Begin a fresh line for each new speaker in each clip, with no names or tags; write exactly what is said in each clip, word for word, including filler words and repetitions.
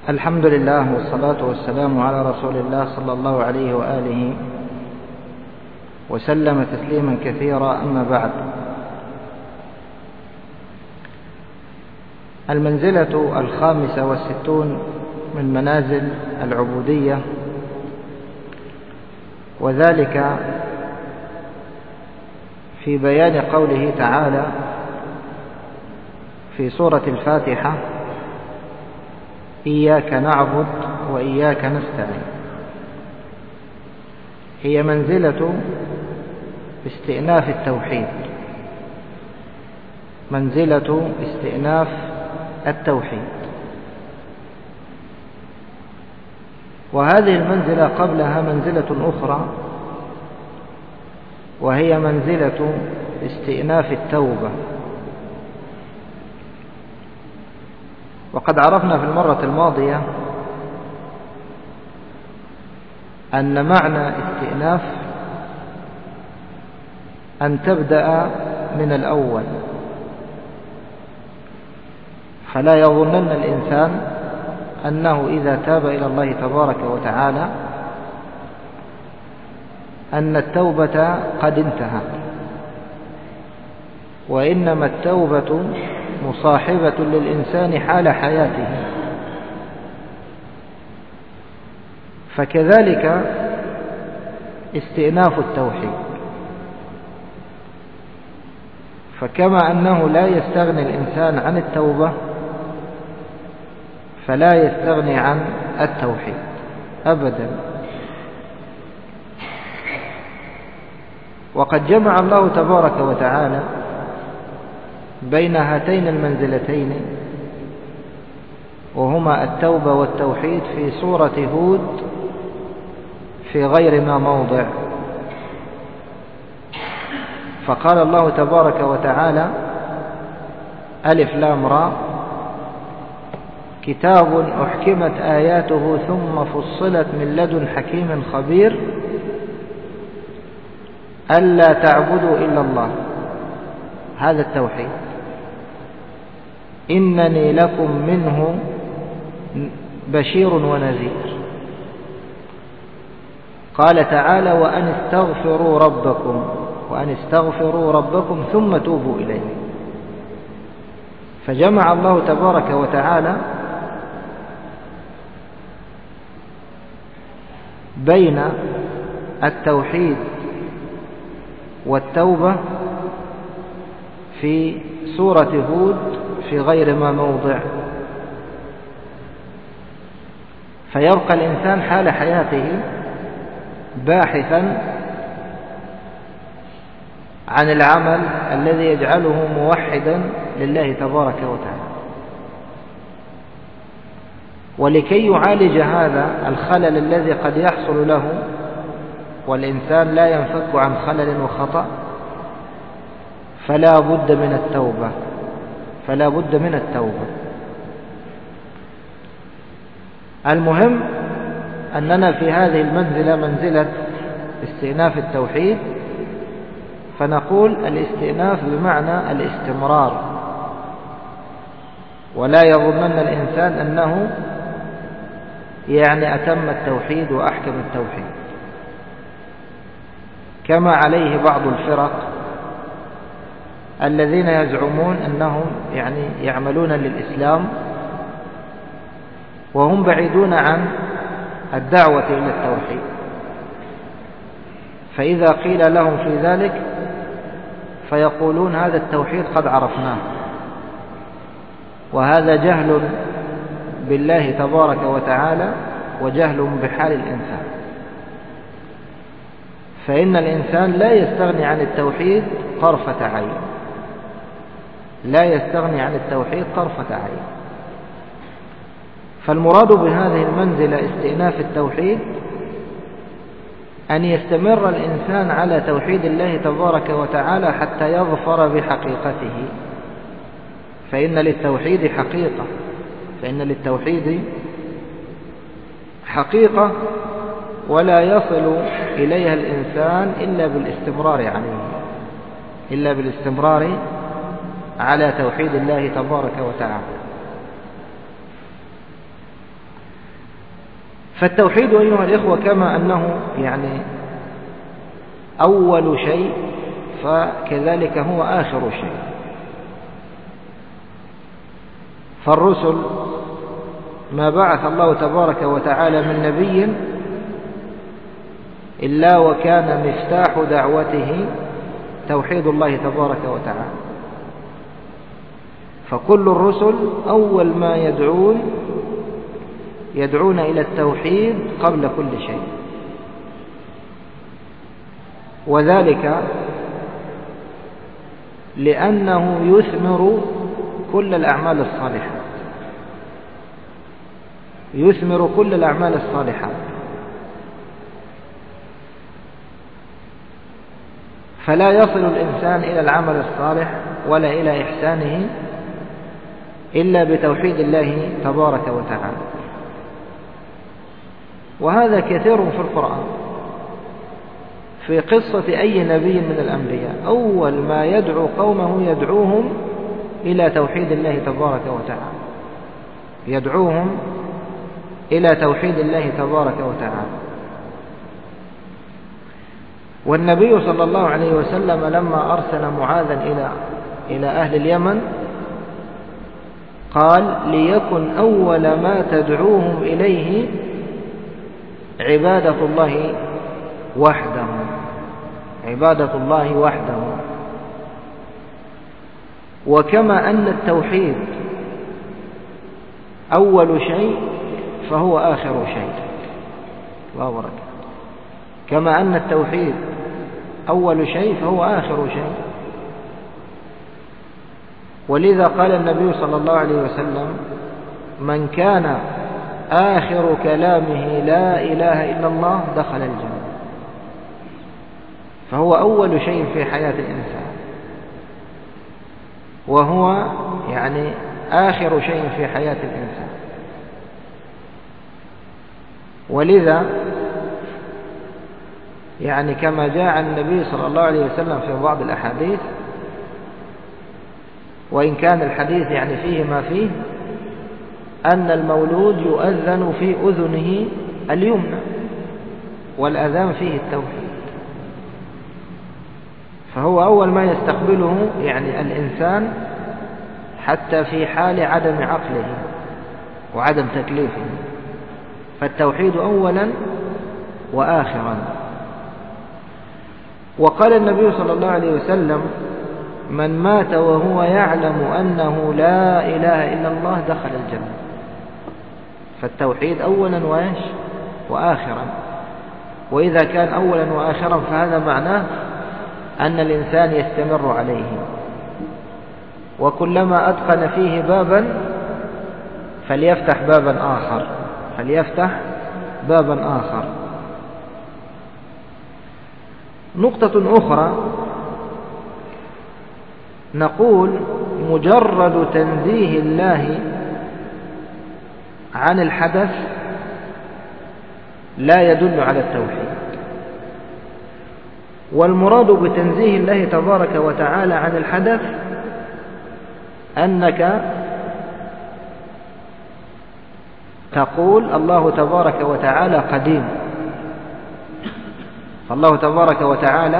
الحمد لله والصلاة والسلام على رسول الله صلى الله عليه وآله وسلم تسليما كثيرا. أما بعد، المنزلة الخامسة والستون من منازل العبودية، وذلك في بيان قوله تعالى في سورة الفاتحة: إياك نعبد وإياك نستعين. هي منزلة استئناف التوحيد، منزلة استئناف التوحيد. وهذه المنزلة قبلها منزلة أخرى، وهي منزلة استئناف التوبة. وقد عرفنا في المرة الماضية أن معنى استئناف أن تبدأ من الأول، فلا يظنن الإنسان أنه إذا تاب إلى الله تبارك وتعالى أن التوبة قد انتهى، وإنما التوبة مصاحبة للإنسان حال حياته. فكذلك استئناف التوحيد، فكما أنه لا يستغني الإنسان عن التوبة، فلا يستغني عن التوحيد أبدا. وقد جمع الله تبارك وتعالى بين هاتين المنزلتين، وهما التوبة والتوحيد، في سورة هود في غير ما موضع. فقال الله تبارك وتعالى: ألف لام را، كتاب أحكمت آياته ثم فصلت من لدن حكيم خبير ألا تعبدوا إلا الله. هذا التوحيد. إنني لكم منه بشير ونذير. قال تعالى: وأن استغفروا ربكم وأن استغفروا ربكم ثم توبوا إليه. فجمع الله تبارك وتعالى بين التوحيد والتوبة في سورة هود في غير ما موضع. فيبقى الإنسان حال حياته باحثا عن العمل الذي يجعله موحدا لله تبارك وتعالى. ولكي يعالج هذا الخلل الذي قد يحصل له، والإنسان لا ينفك عن خلل وخطأ، فلا بد من التوبة فلا بد من التوبة. المهم أننا في هذه المنزلة، منزلة استئناف التوحيد، فنقول الاستئناف بمعنى الاستمرار، ولا يظنن الإنسان أنه يعني أتم التوحيد وأحكم التوحيد، كما عليه بعض الفرق الذين يزعمون أنهم يعني يعملون للإسلام وهم بعيدون عن الدعوة إلى التوحيد. فإذا قيل لهم في ذلك فيقولون: هذا التوحيد قد عرفناه. وهذا جهل بالله تبارك وتعالى وجهل بحال الإنسان. فإن الإنسان لا يستغني عن التوحيد طرفة عين، لا يستغني عن التوحيد طرفة عين. فالمراد بهذه المنزلة استئناف التوحيد أن يستمر الإنسان على توحيد الله تبارك وتعالى حتى يظفر بحقيقته. فإن للتوحيد حقيقة فإن للتوحيد حقيقة ولا يصل إليها الإنسان إلا بالاستمرار عليه إلا بالاستمرار على توحيد الله تبارك وتعالى. فالتوحيد أيها الإخوة كما أنه يعني أول شيء فكذلك هو آخر شيء. فالرسل ما بعث الله تبارك وتعالى من نبي إلا وكان مفتاح دعوته توحيد الله تبارك وتعالى. فكل الرسل أول ما يدعون يدعون إلى التوحيد قبل كل شيء، وذلك لأنه يثمر كل الأعمال الصالحة، يثمر كل الأعمال الصالحة. فلا يصل الإنسان إلى العمل الصالح ولا إلى إحسانه إلا بتوحيد الله تبارك وتعالى. وهذا كثير في القرآن. في قصة أي نبي من الأنبياء أول ما يدعو قومه يدعوهم إلى توحيد الله تبارك وتعالى، يدعوهم إلى توحيد الله تبارك وتعالى. والنبي صلى الله عليه وسلم لما أرسل معاذا إلى إلى أهل اليمن قال: ليكن أول ما تدعوهم إليه عبادة الله وحده، عبادة الله وحده. وكما أن التوحيد أول شيء فهو آخر شيء. الله أكبر. كما أن التوحيد أول شيء فهو آخر شيء. ولذا قال النبي صلى الله عليه وسلم: من كان آخر كلامه لا إله إلا الله دخل الجنة. فهو أول شيء في حياة الإنسان، وهو يعني آخر شيء في حياة الإنسان. ولذا يعني كما جاء عن النبي صلى الله عليه وسلم في بعض الأحاديث، وإن كان الحديث يعني فيه ما فيه، أن المولود يؤذن في أذنه اليمنى، والأذان فيه التوحيد. فهو أول ما يستقبله يعني الإنسان حتى في حال عدم عقله وعدم تكليفه. فالتوحيد أولا وآخرا. وقال النبي صلى الله عليه وسلم: من مات وهو يعلم أنه لا إله إلا الله دخل الجنة. فالتوحيد أولا وإيش وآخرا. وإذا كان أولا وآخرا فهذا معناه أن الإنسان يستمر عليه، وكلما أتقن فيه بابا فليفتح بابا آخر، فليفتح بابا آخر. نقطة أخرى، نقول مجرد تنزيه الله عن الحدث لا يدل على التوحيد. والمراد بتنزيه الله تبارك وتعالى عن الحدث أنك تقول الله تبارك وتعالى قديم، فالله تبارك وتعالى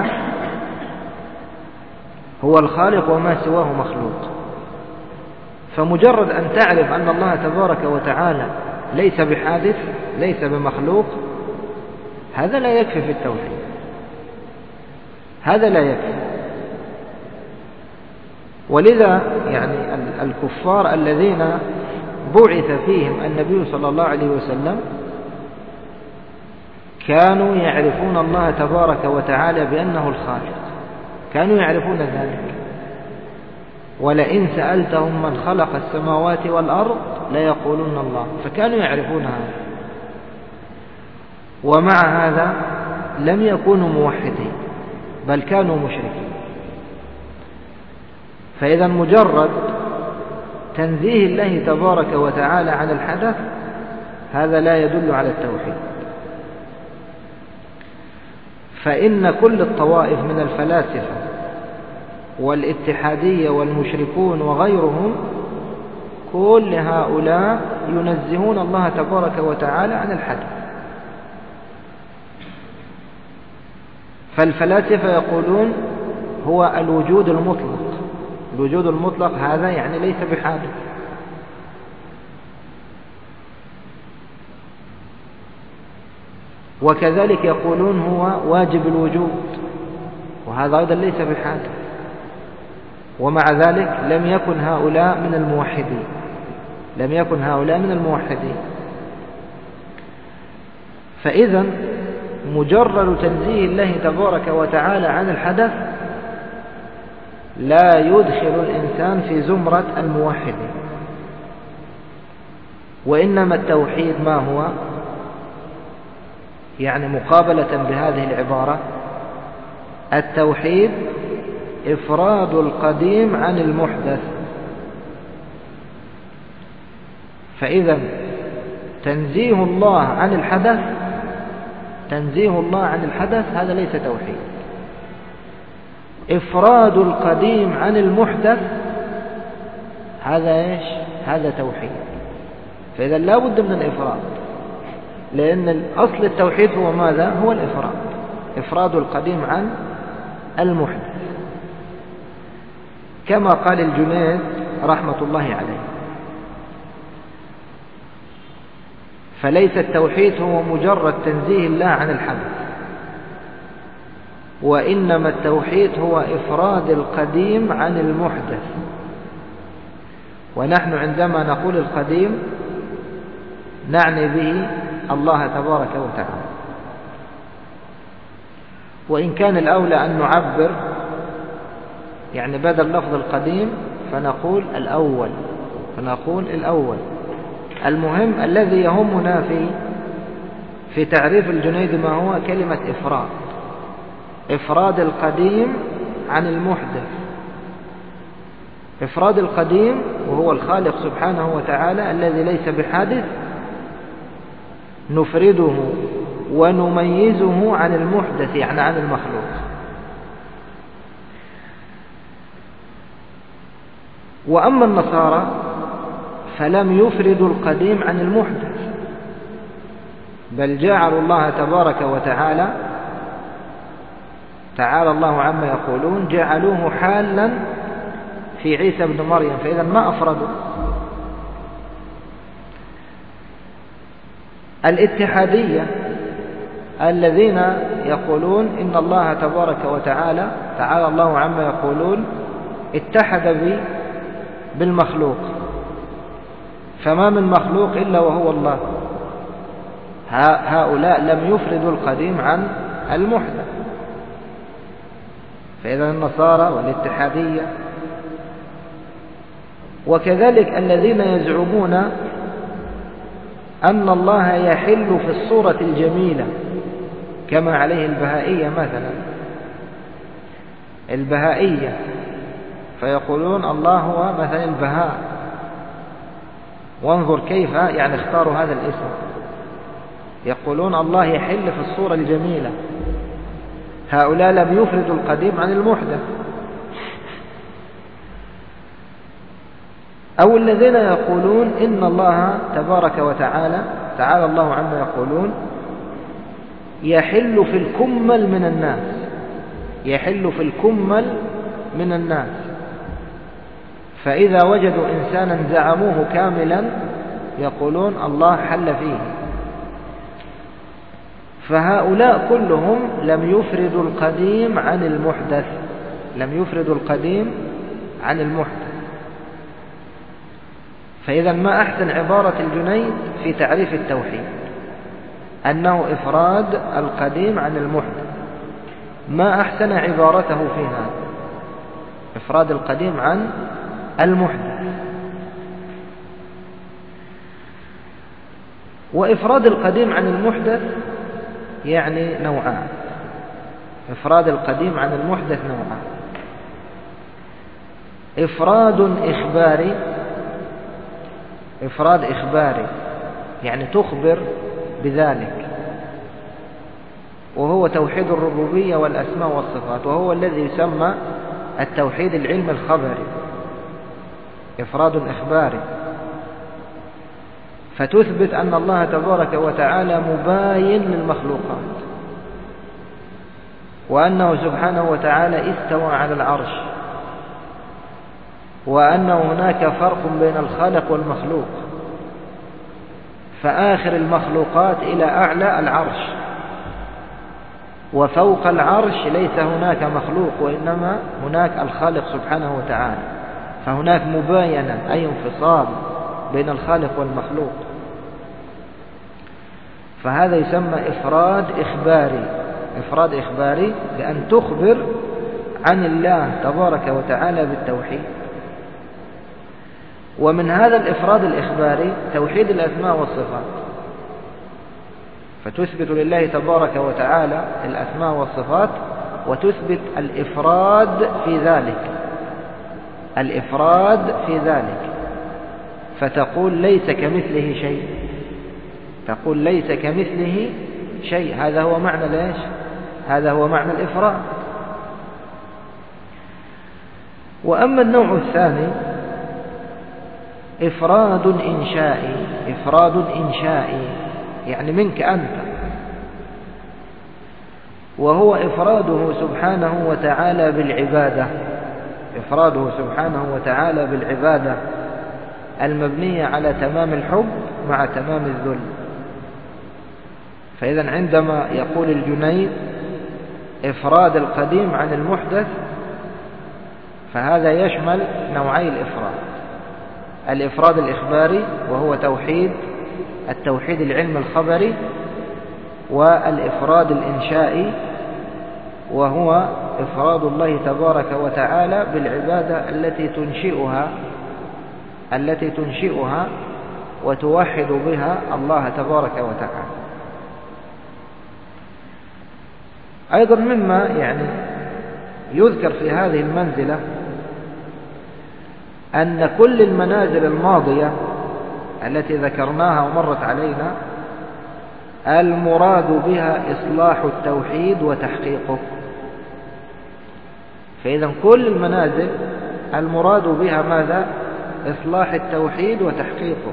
هو الخالق وما سواه مخلوق. فمجرد أن تعرف أن الله تبارك وتعالى ليس بحادث ليس بمخلوق، هذا لا يكفي في التوحيد، هذا لا يكفي. ولذا يعني الكفار الذين بعث فيهم النبي صلى الله عليه وسلم كانوا يعرفون الله تبارك وتعالى بأنه الخالق، كانوا يعرفون ذلك. ولئن سألتهم من خلق السماوات والأرض ليقولون الله، فكانوا يعرفون هذا. ومع هذا لم يكونوا موحدين، بل كانوا مشركين. فإذا مجرد تنزيه الله تبارك وتعالى عن الحدث هذا لا يدل على التوحيد. فإن كل الطوائف من الفلاسفة والاتحادية والمشركون وغيرهم كل هؤلاء ينزهون الله تبارك وتعالى عن الحدث، فالفلاسفة يقولون هو الوجود المطلق. الوجود المطلق هذا يعني ليس بحادث. وكذلك يقولون هو واجب الوجود، وهذا أيضا ليس بحادث. ومع ذلك لم يكن هؤلاء من الموحدين، لم يكن هؤلاء من الموحدين. فإذا مجرد تنزيه الله تبارك وتعالى عن الحدث لا يدخل الإنسان في زمرة الموحدين. وإنما التوحيد ما هو؟ يعني مقابلة بهذه العبارة، التوحيد إفراد القديم عن المحدث. فإذا تنزيه الله عن الحدث، تنزيه الله عن الحدث هذا ليس توحيد. إفراد القديم عن المحدث هذا إيش؟ هذا توحيد. فإذا لا بد من الإفراد، لأن أصل التوحيد هو ماذا؟ هو الإفراد، إفراد القديم عن المحدث، كما قال الجنيد رحمة الله عليه. فليس التوحيد هو مجرد تنزيه الله عن الحدث، وإنما التوحيد هو إفراد القديم عن المحدث. ونحن عندما نقول القديم نعني به الله تبارك وتعالى. وإن كان الأولى أن نعبر يعني بدل لفظ القديم فنقول الأول، فنقول الأول. المهم الذي يهمنا في في تعريف الجنيد ما هو؟ كلمة إفراد، إفراد القديم عن المحدث. إفراد القديم وهو الخالق سبحانه وتعالى الذي ليس بحادث، نفرده ونميزه عن المحدث يعني عن المخلوق. وأما النصارى فلم يفردوا القديم عن المحدث، بل جعلوا الله تبارك وتعالى، تعالى الله عما يقولون، جعلوه حالا في عيسى ابن مريم. فإذا ما أفردوا. الاتحادية الذين يقولون إن الله تبارك وتعالى، تعالى الله عما يقولون، اتحد بالمخلوق، فما من مخلوق إلا وهو الله. هؤلاء لم يفردوا القديم عن المحدث. فإذا النصارى والاتحادية، وكذلك الذين يزعمون أن الله يحل في الصورة الجميلة كما عليه البهائية مثلا. البهائية فيقولون الله هو مثلا البهاء، وانظر كيف يعني اختاروا هذا الاسم. يقولون الله يحل في الصورة الجميلة. هؤلاء لم يفردوا القديم عن المحدث. أو الذين يقولون إن الله تبارك وتعالى، تعالى الله عما يقولون، يحل في الكمل من الناس، يحل في الكمل من الناس. فإذا وجدوا إنسانا زعموه كاملا يقولون الله حل فيه. فهؤلاء كلهم لم يفردوا القديم عن المحدث، لم يفردوا القديم عن المحدث. فإذا ما أحسن عبارة الجنيد في تعريف التوحيد أنه إفراد القديم عن المحدث. ما أحسن عبارته في هذا، إفراد القديم عن المحدث. وإفراد القديم عن المحدث يعني نوعان. إفراد القديم عن المحدث نوعان: إفراد إخباري، إفراد إخباري يعني تخبر بذلك، وهو توحيد الربوبية والأسماء والصفات، وهو الذي يسمى التوحيد العلم الخبري. إفراد إخباري، فتثبت أن الله تبارك وتعالى مباين للمخلوقات، وأنه سبحانه وتعالى استوى على العرش، وأن هناك فرق بين الخالق والمخلوق، فآخر المخلوقات إلى أعلى العرش، وفوق العرش ليس هناك مخلوق وإنما هناك الخالق سبحانه وتعالى، فهناك مباينة أي انفصال بين الخالق والمخلوق. فهذا يسمى إفراد إخباري، إفراد إخباري بأن تخبر عن الله تبارك وتعالى بالتوحيد. ومن هذا الإفراد الإخباري توحيد الأسماء والصفات، فتثبت لله تبارك وتعالى الأسماء والصفات وتثبت الإفراد في ذلك، الإفراد في ذلك، فتقول ليس كمثله شيء، تقول ليس كمثله شيء. هذا هو معنى ليش؟ هذا هو معنى الإفراد. وأما النوع الثاني إفراد إنشائي، إفراد إنشائي يعني منك أنت، وهو إفراده سبحانه وتعالى بالعبادة، إفراده سبحانه وتعالى بالعبادة المبنية على تمام الحب مع تمام الذل. فإذا عندما يقول الجنيد إفراد القديم عن المحدث، فهذا يشمل نوعي الإفراد: الإفراد الإخباري وهو توحيد التوحيد العلم الخبري، والإفراد الإنشائي وهو إفراد الله تبارك وتعالى بالعبادة التي تنشئها التي تنشئها وتوحد بها الله تبارك وتعالى. أيضا مما يعني يذكر في هذه المنزلة أن كل المنازل الماضية التي ذكرناها ومرت علينا المراد بها إصلاح التوحيد وتحقيقه. فإذا كل المنازل المراد بها ماذا؟ إصلاح التوحيد وتحقيقه.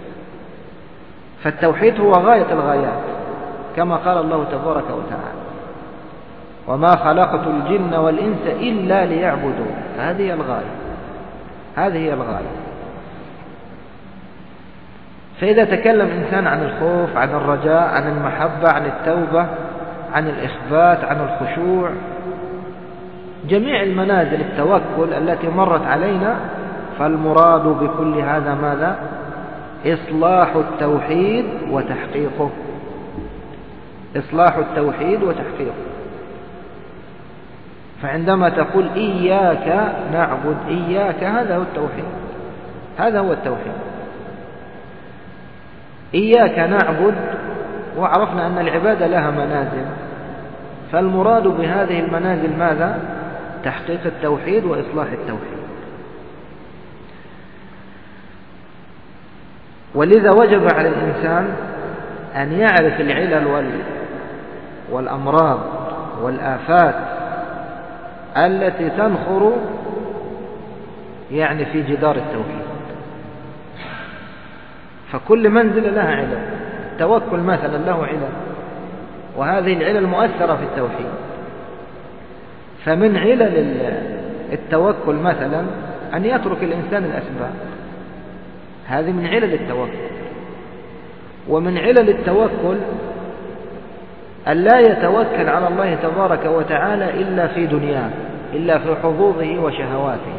فالتوحيد هو غاية الغايات كما قال الله تبارك وتعالى: وما خلقت الجن والإنس إلا ليعبدون. هذه هي الغاية، هذه هي الغاية. فإذا تكلم إنسان عن الخوف، عن الرجاء، عن المحبة، عن التوبة، عن الإخبات، عن الخشوع، جميع المنازل التوكل التي مرت علينا، فالمراد بكل هذا ماذا؟ إصلاح التوحيد وتحقيقه، إصلاح التوحيد وتحقيقه. فعندما تقول إياك نعبد، إياك، هذا هو التوحيد، هذا هو التوحيد. إياك نعبد، وعرفنا أن العبادة لها منازل، فالمراد بهذه المنازل ماذا؟ تحقيق التوحيد وإصلاح التوحيد. ولذا وجب على الإنسان أن يعرف العلل والأمراض والآفات التي تنخر يعني في جدار التوحيد. فكل منزل لها علل، التوكل مثلا له علل، وهذه العلل مؤثرة في التوحيد. فمن علل التوكل مثلا أن يترك الإنسان الأسباب، هذه من علل التوكل. ومن علل التوكل أن لا يتوكل على الله تبارك وتعالى إلا في دنياه، إلا في حظوظه وشهواته،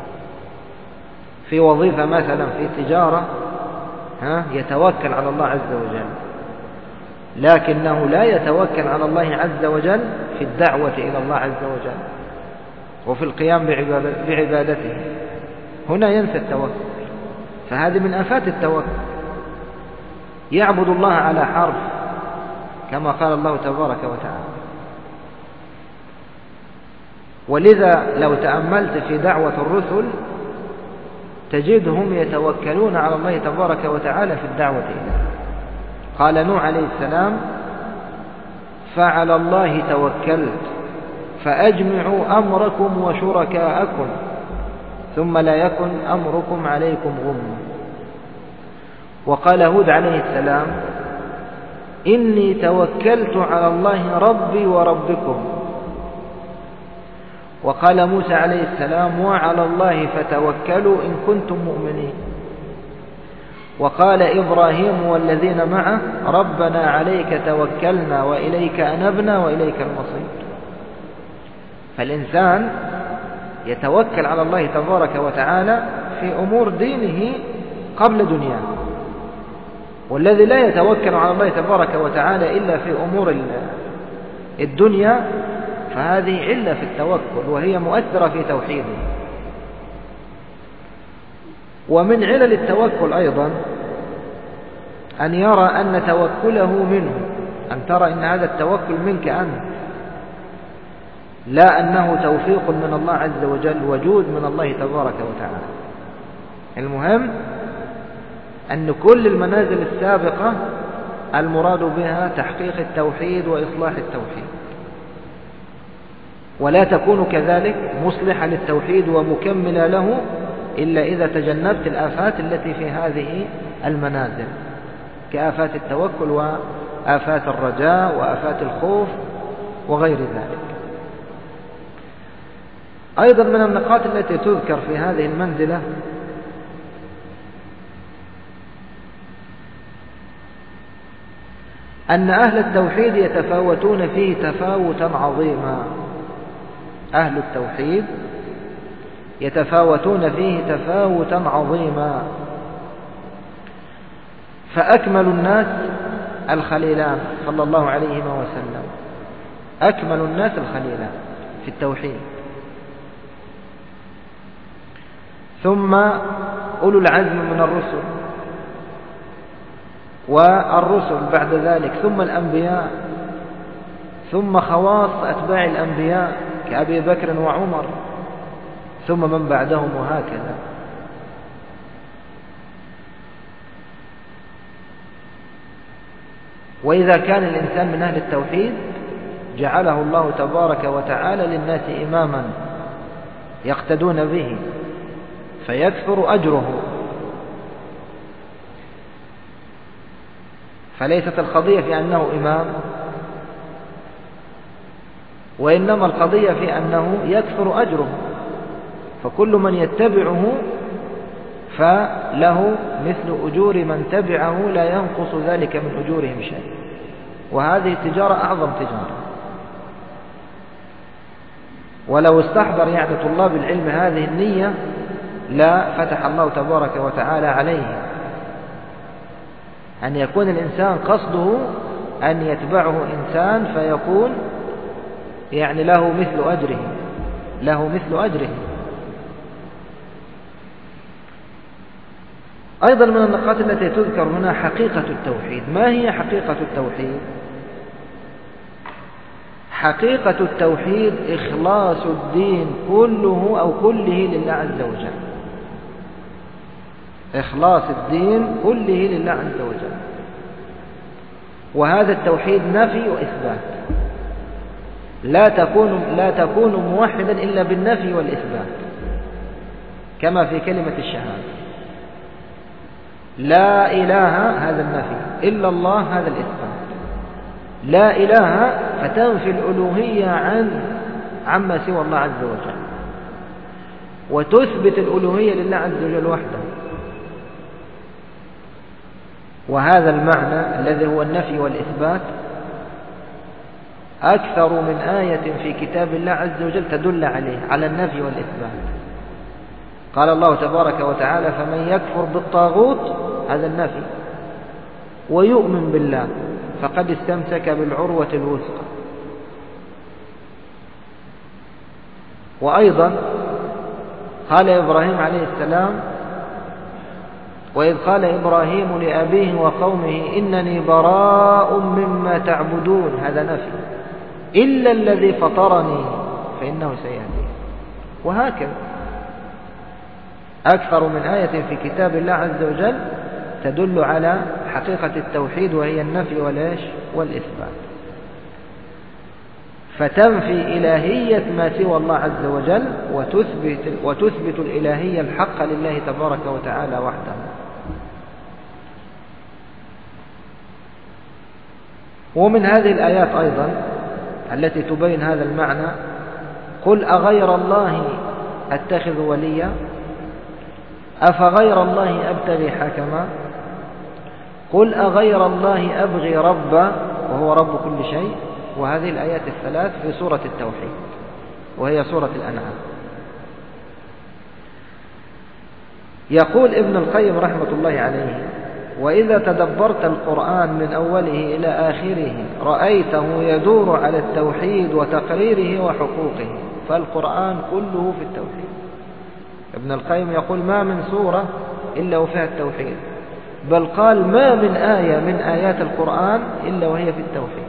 في وظيفة مثلا، في تجارة، ها يتوكل على الله عز وجل، لكنه لا يتوكل على الله عز وجل في الدعوة إلى الله عز وجل وفي القيام بعبادته، هنا ينسى التوكل. فهذه من آفات التوكل. يعبد الله على حرف كما قال الله تبارك وتعالى. ولذا لو تأملت في دعوة الرسل تجدهم يتوكلون على الله تبارك وتعالى في الدعوة إليه. قال نوح عليه السلام: فعلى الله توكلت فأجمعوا أمركم وشركاءكم ثم لا يكن أمركم عليكم غمة. وقال هود عليه السلام: إني توكلت على الله ربي وربكم وقال موسى عليه السلام وعلى الله فتوكلوا إن كنتم مؤمنين. وقال إبراهيم والذين معه ربنا عليك توكلنا وإليك أنبنا وإليك المصير. فالإنسان يتوكل على الله تبارك وتعالى في أمور دينه قبل دنياه، والذي لا يتوكل على الله تبارك وتعالى إلا في أمور الدنيا فهذه علة في التوكل وهي مؤثرة في توحيده. ومن علل التوكل أيضا أن يرى أن توكله منه، أن ترى أن هذا التوكل منك أنت، لا أنه توفيق من الله عز وجل، وجود من الله تبارك وتعالى. المهم أن كل المنازل السابقة المراد بها تحقيق التوحيد وإصلاح التوحيد، ولا تكون كذلك مصلحا للتوحيد ومكملا له إلا إذا تجنبت الآفات التي في هذه المنازل، كآفات التوكل وآفات الرجاء وآفات الخوف وغير ذلك. أيضا من النقاط التي تذكر في هذه المنزلة أن أهل التوحيد يتفاوتون فيه تفاوتا عظيما. أهل التوحيد يتفاوتون فيه تفاوتا عظيما، فأكمل الناس الخليلان صلى الله عليه وسلم، أكمل الناس الخليلان في التوحيد، ثم أولو العزم من الرسل، والرسل بعد ذلك، ثم الأنبياء، ثم خواص أتباع الأنبياء كأبي بكر وعمر، ثم من بعدهم، وهكذا. وإذا كان الإنسان من أهل التوحيد جعله الله تبارك وتعالى للناس إماما يقتدون به فيكثر أجره. فليست القضية في أنه إمام، وإنما القضية في أنه يكثر أجره، فكل من يتبعه فله مثل أجور من تبعه لا ينقص ذلك من أجورهم شيء، وهذه التجارة أعظم تجارة. ولو استحضر يعني طلاب العلم هذه النية لا فتح الله تبارك وتعالى عليه، أن يكون الإنسان قصده أن يتبعه إنسان فيكون يعني له مثل أجره، له مثل أجره. أيضا من النقاط التي تذكر هنا حقيقة التوحيد. ما هي حقيقة التوحيد؟ حقيقة التوحيد إخلاص الدين كله أو كله لله عز وجل، إخلاص الدين كله لله عز وجل. وهذا التوحيد نفي وإثبات، لا تكون لا تكون موحدا إلا بالنفي والإثبات، كما في كلمة الشهادة. لا إله هذا النفي، إلا الله هذا الإثبات. لا إله فتنفي الألوهية عن عما سوى الله عز وجل، وتثبت الألوهية لله عز وجل وحده. وهذا المعنى الذي هو النفي والإثبات أكثر من آية في كتاب الله عز وجل تدل عليه، على النفي والإثبات. قال الله تبارك وتعالى فمن يكفر بالطاغوت، هذا النفي، ويؤمن بالله فقد استمسك بالعروة الوثقى. وأيضا قال إبراهيم عليه السلام وإذ قال إبراهيم لأبيه وقومه إنني براء مما تعبدون، هذا نفي، إلا الذي فطرني فإنه سيهدين. وهكذا أكثر من آية في كتاب الله عز وجل تدل على حقيقة التوحيد، وهي النفي والإيش والإثبات. فتنفي إلهية ما سوى الله عز وجل، وتثبت, وتثبت الإلهية الحق لله تبارك وتعالى وحده. ومن هذه الآيات أيضا التي تبين هذا المعنى قل أغير الله أتخذ وليا أفغير الله أبتغي حكما قل أغير الله أبغي ربا وهو رب كل شيء. وهذه الآيات الثلاث في سورة التوحيد وهي سورة الأنعام. يقول ابن القيم رحمة الله عليه: وإذا تدبرت القرآن من أوله إلى آخره رأيته يدور على التوحيد وتقريره وحقوقه، فالقرآن كله في التوحيد. ابن القيم يقول: ما من سورة إلا وفيها التوحيد، بل قال: ما من آية من آيات القرآن إلا وهي في التوحيد،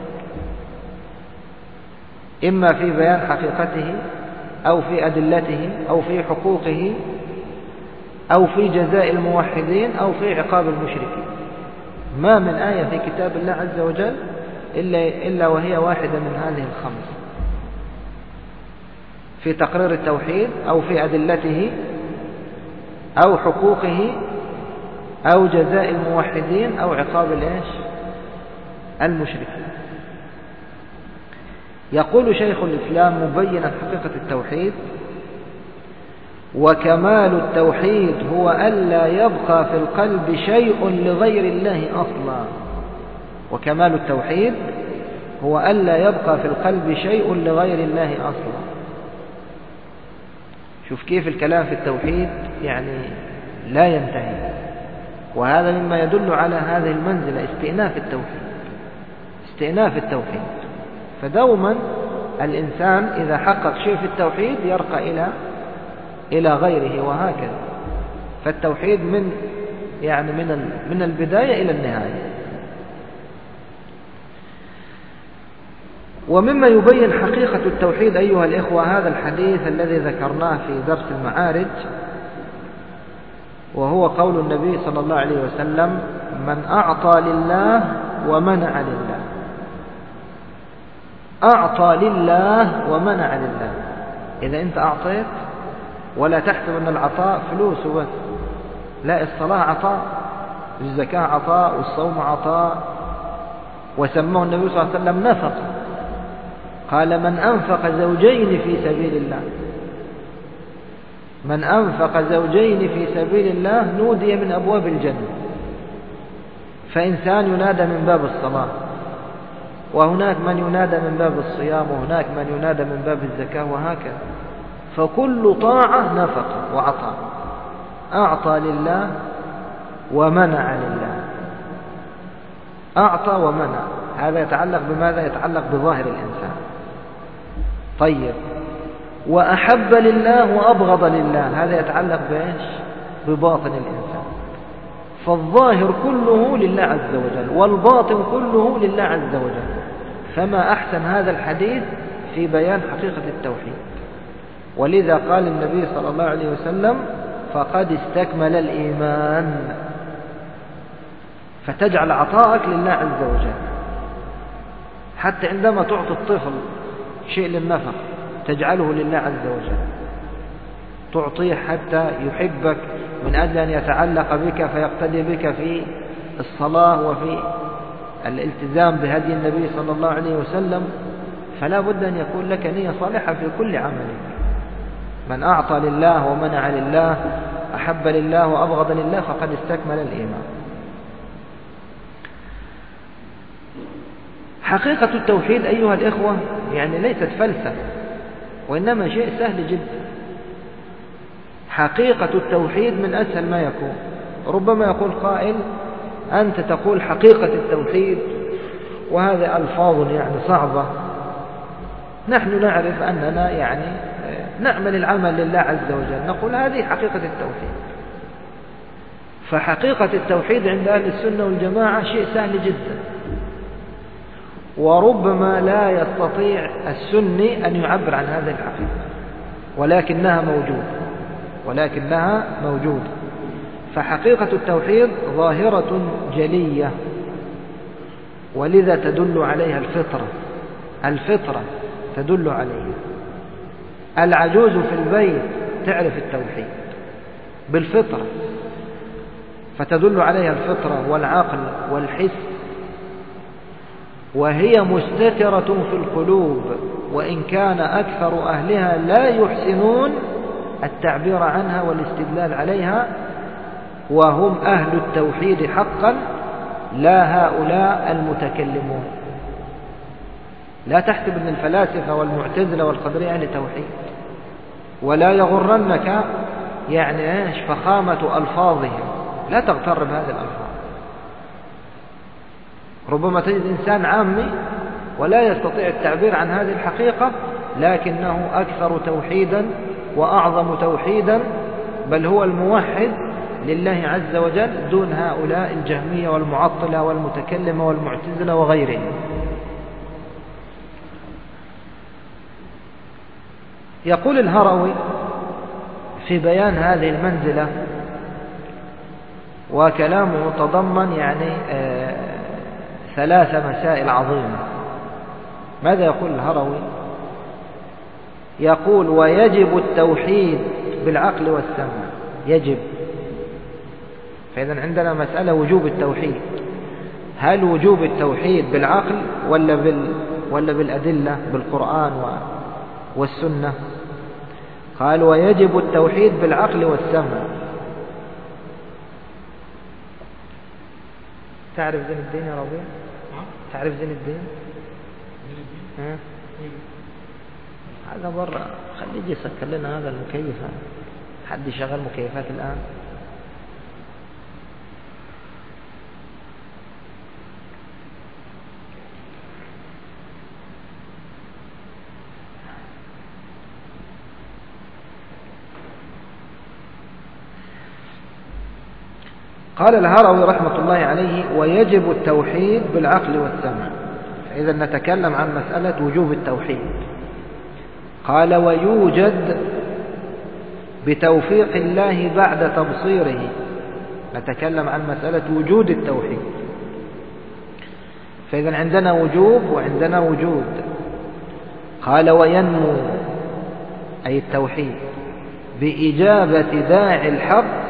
إما في بيان حقيقته أو في أدلته أو في حقوقه أو في جزاء الموحدين أو في عقاب المشركين. ما من آية في كتاب الله عز وجل إلا, إلا وهي واحدة من هذه الخمس، في تقرير التوحيد أو في أدلته أو حقوقه أو جزاء الموحدين أو عقاب الإيش المشركين. يقول شيخ الإسلام مبينا حقيقة التوحيد: وكمال التوحيد هو ألا يبقى في القلب شيء لغير الله أصلا. وكمال التوحيد هو ألا يبقى في القلب شيء لغير الله أصلا. شوف كيف الكلام في التوحيد يعني لا ينتهي، وهذا مما يدل على هذه المنزلة، استئناف التوحيد استئناف التوحيد فدوما الإنسان إذا حقق شيء في التوحيد يرقى إلى إلى غيره، وهكذا. فالتوحيد من يعني من من البداية إلى النهاية. ومما يبين حقيقة التوحيد أيها الإخوة هذا الحديث الذي ذكرناه في درس المعارج، وهو قول النبي صلى الله عليه وسلم: من أعطى لله ومنع لله. أعطى لله ومنع لله. إذا أنت أعطيت، ولا تحسب أن العطاء فلوس وبس، لا، الصلاة عطاء، الزكاة عطاء، والصوم عطاء، وسماه النبي صلى الله عليه وسلم نفقة. قال: من أنفق زوجين في سبيل الله من أنفق زوجين في سبيل الله نودي من أبواب الجنة. فإنسان ينادى من باب الصلاة، وهناك من ينادى من باب الصيام، وهناك من ينادى من باب الزكاة، وهكذا. فكل طاعة نفقة وعطاء. أعطى لله ومنع لله. أعطى ومنع، هذا يتعلق بماذا؟ يتعلق بظاهر الإنسان. طيب، وأحب لله وأبغض لله، هذا يتعلق بإيش؟ بباطن الإنسان. فالظاهر كله لله عز وجل، والباطن كله لله عز وجل. فما أحسن هذا الحديث في بيان حقيقة التوحيد. ولذا قال النبي صلى الله عليه وسلم: فقد استكمل الإيمان. فتجعل عطاءك لله عز وجل. حتى عندما تعطي الطفل شيء للنفق تجعله لله عز وجل، تعطيه حتى يحبك من أجل أن يتعلق بك فيقتدي بك في الصلاة وفي الالتزام بهدي النبي صلى الله عليه وسلم. فلا بد أن يكون لك نية صالحة في كل عملك. من أعطى لله ومنع لله، أحب لله وأبغض لله، فقد استكمل الإيمان. حقيقة التوحيد أيها الإخوة يعني ليست فلسفة، وإنما شيء سهل جدا. حقيقة التوحيد من أسهل ما يكون. ربما يقول قائل: أنت تقول حقيقة التوحيد وهذه ألفاظ يعني صعبة. نحن نعرف أننا يعني نعمل العمل لله عز وجل، نقول هذه حقيقة التوحيد. فحقيقة التوحيد عند أهل السنة والجماعة شيء سهل جدا، وربما لا يستطيع السني أن يعبر عن هذه الحقيقة، ولكنها موجودة ولكنها موجودة فحقيقة التوحيد ظاهرة جلية، ولذا تدل عليها الفطرة الفطرة تدل عليها. العجوز في البيت تعرف التوحيد بالفطرة، فتدل عليها الفطرة والعقل والحس، وهي مستترة في القلوب وإن كان أكثر أهلها لا يحسنون التعبير عنها والاستدلال عليها، وهم أهل التوحيد حقا لا هؤلاء المتكلمون. لا تحسب أن الفلاسفة والمعتزلة والقدرية أهل توحيد، ولا يغرنك يعني ايش فخامة ألفاظهم، لا تغتر بهذه الألفاظ. ربما تجد إنسان عامي ولا يستطيع التعبير عن هذه الحقيقة، لكنه أكثر توحيدا وأعظم توحيدا، بل هو الموحد لله عز وجل دون هؤلاء الجهمية والمعطلة والمتكلمة والمعتزلة وغيرهم. يقول الهروي في بيان هذه المنزلة، وكلامه تضمن يعني آه ثلاث مسائل عظيمة. ماذا يقول الهروي؟ يقول: ويجب التوحيد بالعقل والسمع. يجب. فإذا عندنا مسألة وجوب التوحيد. هل وجوب التوحيد بالعقل ولا بال ولا بالأدلة بالقرآن والسنة؟ قال: ويجب التوحيد بالعقل والسمع. تعرف زين الدين يا ربيع؟ تعرف زين الدين؟ ها؟ هذا برا، خليه يجي يسكر لنا هذا المكيف. حد يشغل مكيفات الآن؟ قال الهروي رحمة الله عليه: ويجب التوحيد بالعقل والسمع. إذا نتكلم عن مسألة وجوب التوحيد. قال: ويوجد بتوفيق الله بعد تبصيره. نتكلم عن مسألة وجود التوحيد. فإذا عندنا وجوب وعندنا وجود. قال: وينمو أي التوحيد بإجابة داعي الحق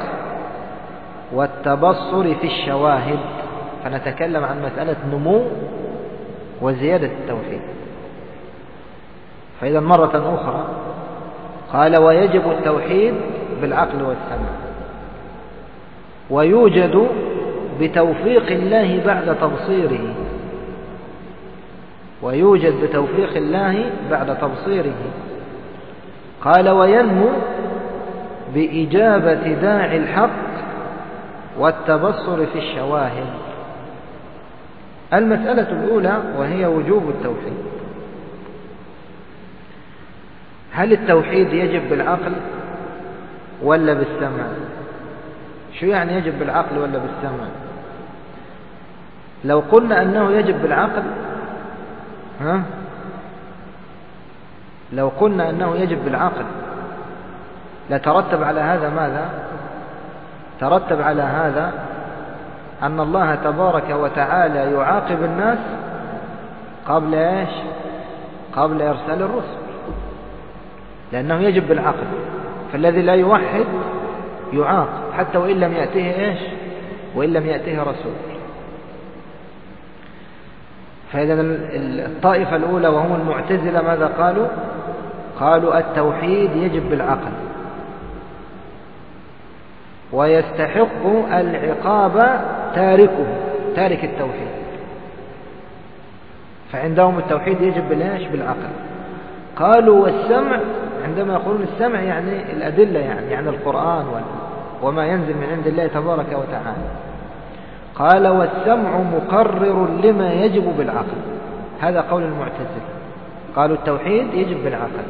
والتبصر في الشواهد. فنتكلم عن مسألة نمو وزيادة التوحيد. فإذا مرة أخرى قال: ويجب التوحيد بالعقل والسمع، ويوجد بتوفيق الله بعد تبصيره. ويوجد بتوفيق الله بعد تبصيره. قال: وينمو بإجابة داعي الحق والتبصر في الشواهد. المسألة الأولى وهي وجوب التوحيد. هل التوحيد يجب بالعقل ولا بالسمع؟ شو يعني يجب بالعقل ولا بالسمع؟ لو قلنا أنه يجب بالعقل، ها؟ لو قلنا أنه يجب بالعقل لترتب على هذا ماذا؟ ترتب على هذا أن الله تبارك وتعالى يعاقب الناس قبل إيش؟ قبل إرسال الرسل، لأنه يجب بالعقل. فالذي لا يوحد يعاقب حتى وإن لم يأتيه إيش؟ وإن لم يأتيه رسول. فإذا الطائفة الأولى وهم المعتزلة ماذا قالوا؟ قالوا التوحيد يجب بالعقل ويستحق العقاب تاركه، تارك التوحيد. فعندهم التوحيد يجب بالإيش؟ بالعقل. قالوا والسمع، عندما يقولون السمع يعني الأدلة، يعني يعني القرآن وما ينزل من عند الله تبارك وتعالى. قال والسمع مقرر لما يجب بالعقل. هذا قول المعتزلة، قالوا التوحيد يجب بالعقل.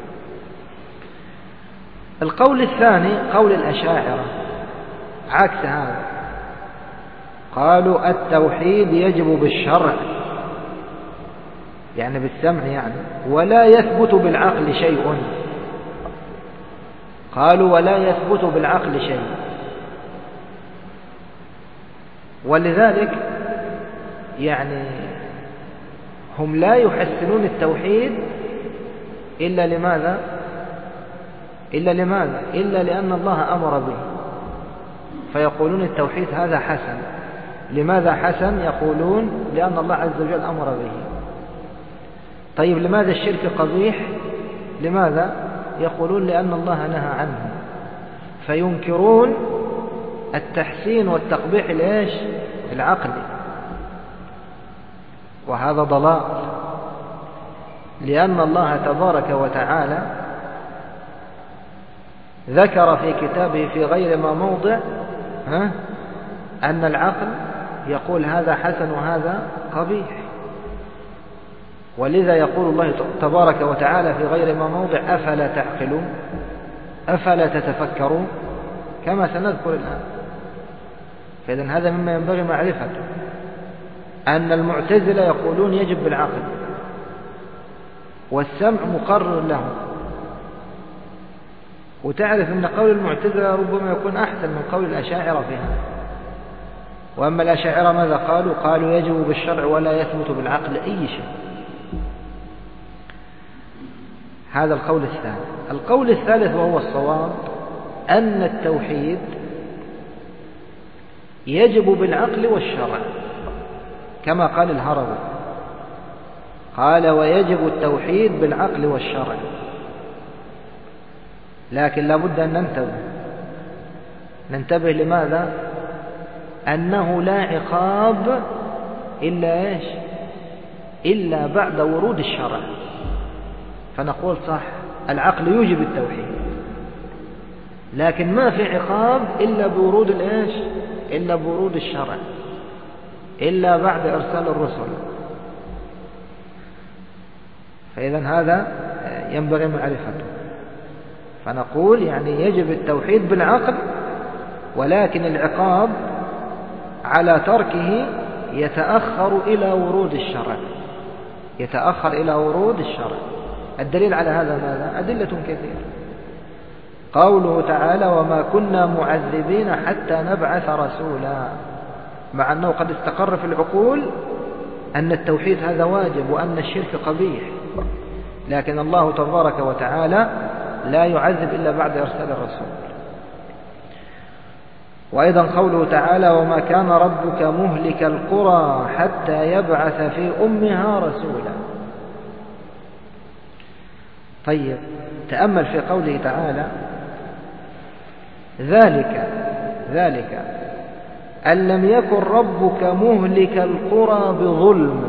القول الثاني قول الأشاعرة عكس هذا، قالوا التوحيد يجب بالشرع، يعني بالسمع يعني، ولا يثبت بالعقل شيء. قالوا ولا يثبت بالعقل شيء. ولذلك يعني هم لا يحسنون التوحيد إلا لماذا؟ إلا لماذا؟ إلا لأن الله أمر به، فيقولون التوحيد هذا حسن. لماذا حسن؟ يقولون لأن الله عز وجل أمر به. طيب لماذا الشرك قبيح؟ لماذا؟ يقولون لأن الله نهى عنه، فينكرون التحسين والتقبيح الإيش؟ العقلي، وهذا ضلال، لأن الله تبارك وتعالى ذكر في كتابه في غير ما موضع ها أن العقل يقول هذا حسن وهذا قبيح، ولذا يقول الله تبارك وتعالى في غير ما موضع أفلا تعقلون، أفلا تتفكرون، كما سنذكر الآن. فإذن هذا مما ينبغي معرفته، أن المعتزلة يقولون يجب بالعقل، والسمع مقرر له. وتعرف أن قول المعتزلة ربما يكون أحسن من قول الأشاعرة فيها. وأما الأشاعرة ماذا قالوا؟ قالوا يجب بالشرع ولا يثبت بالعقل أي شيء. هذا القول الثاني. القول الثالث وهو الصواب، أن التوحيد يجب بالعقل والشرع، كما قال الهروي، قال ويجب التوحيد بالعقل والشرع. لكن لابد أن ننتبه ننتبه لماذا؟ أنه لا عقاب إلا إيش؟ إلا بعد ورود الشرع. فنقول صح، العقل يوجب التوحيد، لكن ما في عقاب إلا بورود الإيش؟ إلا بورود الشرع، إلا بعد إرسال الرسل. فإذا هذا ينبغي معرفته. فنقول يعني يجب التوحيد بالعقل، ولكن العقاب على تركه يتأخر إلى ورود الشرع، يتأخر إلى ورود الشرع. الدليل على هذا ماذا؟ أدلة كثيرة. قوله تعالى وما كنا معذبين حتى نبعث رسولا، مع أنه قد استقر في العقول أن التوحيد هذا واجب وأن الشرك قبيح، لكن الله تبارك وتعالى لا يعذب إلا بعد إرسال الرسول. وأيضا قوله تعالى وما كان ربك مهلك القرى حتى يبعث في أمها رسولا. طيب تأمل في قوله تعالى ذلك ذلك أن لم يكن ربك مهلك القرى بظلم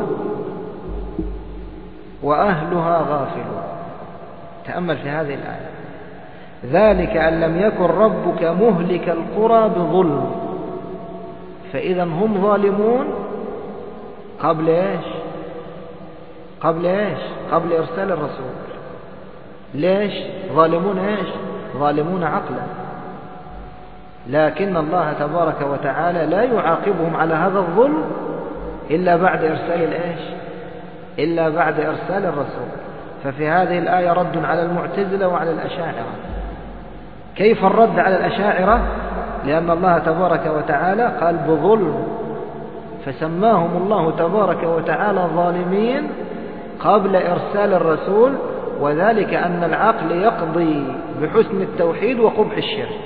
وأهلها غافلون. تأمل في هذه الآية، ذلك أن لم يكن ربك مهلك القرى بظلم، فإذا هم ظالمون قبل إيش؟ قبل إيش؟ قبل إرسال الرسول. ليش ظالمون؟ إيش؟ ظالمون عقلا، لكن الله تبارك وتعالى لا يعاقبهم على هذا الظلم إلا بعد إرسال الإيش؟ إلا بعد إرسال الرسول. ففي هذه الآية رد على المعتزلة وعلى الأشاعرة. كيف الرد على الأشاعرة؟ لأن الله تبارك وتعالى قال بظلم، فسماهم الله تبارك وتعالى ظالمين قبل إرسال الرسول، وذلك أن العقل يقضي بحسن التوحيد وقبح الشرك.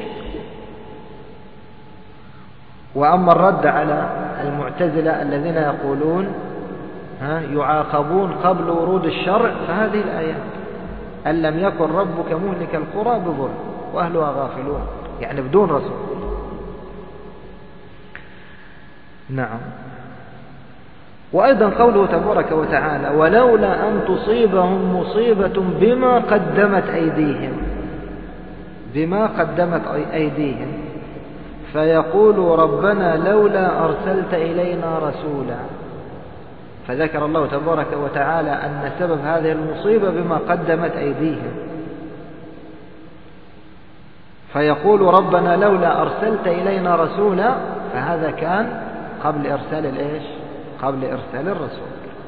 وأما الرد على المعتزلة الذين يقولون ها يعاقبون قبل ورود الشرع، فهذه الآيات أن لم يكن ربك مهلك القرى بظلم وأهلها غافلون، يعني بدون رسول. نعم. وأيضا قوله تبارك وتعالى ولولا أن تصيبهم مصيبة بما قدمت أيديهم، بما قدمت أيديهم فيقولوا ربنا لولا أرسلت إلينا رسولا. فذكر الله تبارك وتعالى أن سبب هذه المصيبة بما قدمت أيديهم، فيقول ربنا لولا أرسلت إلينا رسولا، فهذا كان قبل إرسال الإيش؟ قبل إرسال الرسول.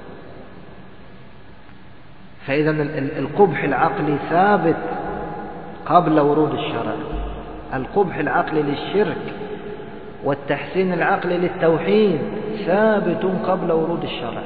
فإذا القبح العقلي ثابت قبل ورود الشرع، القبح العقلي للشرك والتحسين العقلي للتوحيد ثابت قبل ورود الشرع.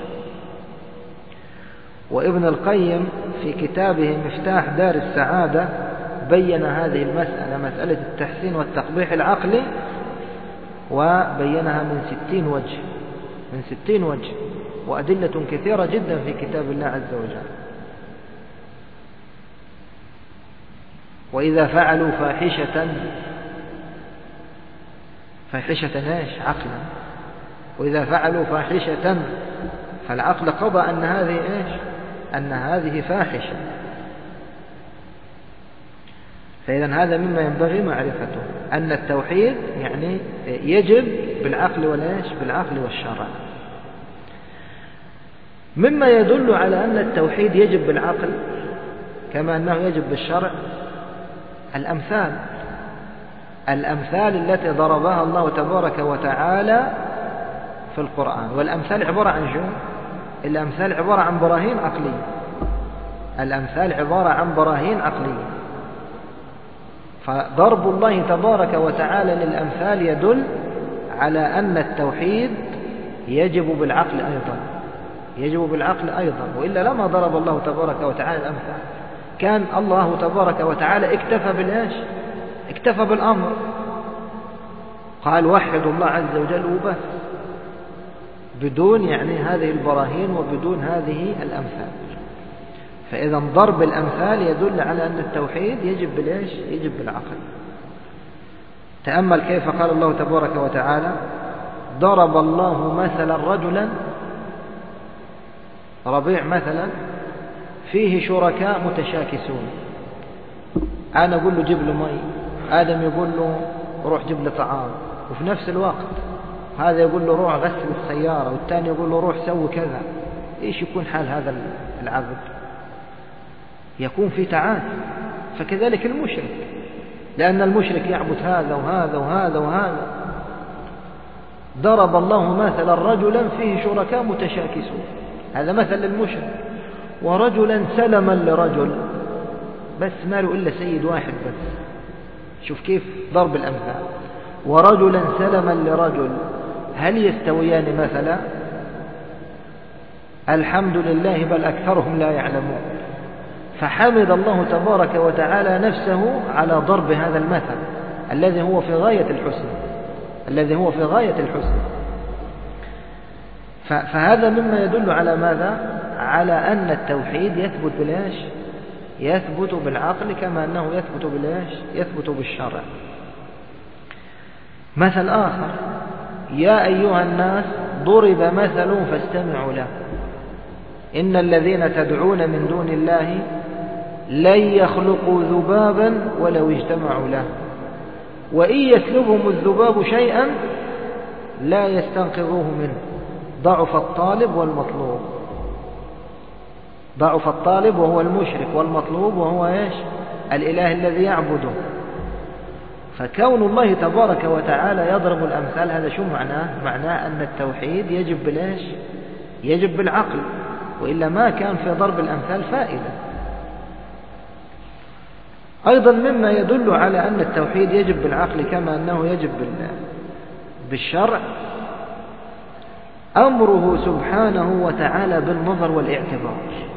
وابن القيم في كتابه مفتاح دار السعادة بين هذه المسألة، مسألة التحسين والتقبيح العقلي، وبينها من ستين وجه من ستين وجه، وأدلة كثيرة جدا في كتاب الله عز وجل. وإذا فعلوا فاحشة، فاحشة ايش؟ عقلا. وإذا فعلوا فاحشة فالعقل قضى أن هذه ايش؟ أن هذه فاحشة. فإذا هذا مما ينبغي معرفته، أن التوحيد يعني يجب بالعقل والإيش؟ بالعقل والشرع. مما يدل على أن التوحيد يجب بالعقل كما أنه يجب بالشرع الأمثال، الأمثال التي ضربها الله تبارك وتعالى في القرآن. والأمثال عبارة عن شو؟ الأمثال عبارة عن براهين عقلية، الأمثال عبارة عن براهين عقلية. فضرب الله تبارك وتعالى للأمثال يدل على أن التوحيد يجب بالعقل أيضا، يجب بالعقل أيضا، وإلا لما ضرب الله تبارك وتعالى الأمثال. كان الله تبارك وتعالى اكتفى بالإيش؟ اكتفى بالأمر، قال وحدوا الله عز وجل وبس، بدون يعني هذه البراهين وبدون هذه الأمثال. فإذا ضرب الأمثال يدل على أن التوحيد يجب بالإيش؟ يجب بالعقل. تأمل كيف قال الله تبارك وتعالى: ضرب الله مثلا رجلا، ربيع مثلا، فيه شركاء متشاكسون. أنا أقول له جيب له مي، آدم يقول له روح جيب له طعام، وفي نفس الوقت هذا يقول له روح غسل السيارة، والثاني يقول له روح سوي كذا. إيش يكون حال هذا العبد؟ يكون في تعاسة. فكذلك المشرك، لأن المشرك يعبد هذا وهذا وهذا وهذا. ضرب الله مثلا رجلا فيه شركاء متشاكسون، هذا مثل للمشرك. ورجلا سلما لرجل، بس ما له إلا سيد واحد بس. شوف كيف ضرب الأمثال. ورجلا سلما لرجل، هل يستويان مثلا؟ الحمد لله بل أكثرهم لا يعلمون. فحمد الله تبارك وتعالى نفسه على ضرب هذا المثل الذي هو في غاية الحسن، الذي هو في غاية الحسن. فهذا مما يدل على ماذا؟ على أن التوحيد يثبت بالإيش؟ يثبت بالعقل كما أنه يثبت بالإيش؟ يثبت بالشرع. مثل آخر: يا أيها الناس ضرب مثل فاستمعوا له، إن الذين تدعون من دون الله لن يخلقوا ذبابا ولو اجتمعوا له، وإن يسلبهم الذباب شيئا لا يستنقذوه منه، ضعف الطالب والمطلوب. ضعف الطالب وهو المشرك، والمطلوب وهو إيش؟ الإله الذي يعبده. فكون الله تبارك وتعالى يضرب الأمثال، هذا شو معناه؟ معناه أن التوحيد يجب بالإيش؟ يجب بالعقل، وإلا ما كان في ضرب الأمثال فائدة. أيضا مما يدل على أن التوحيد يجب بالعقل كما أنه يجب بالشرع أمره سبحانه وتعالى بالنظر والاعتبار،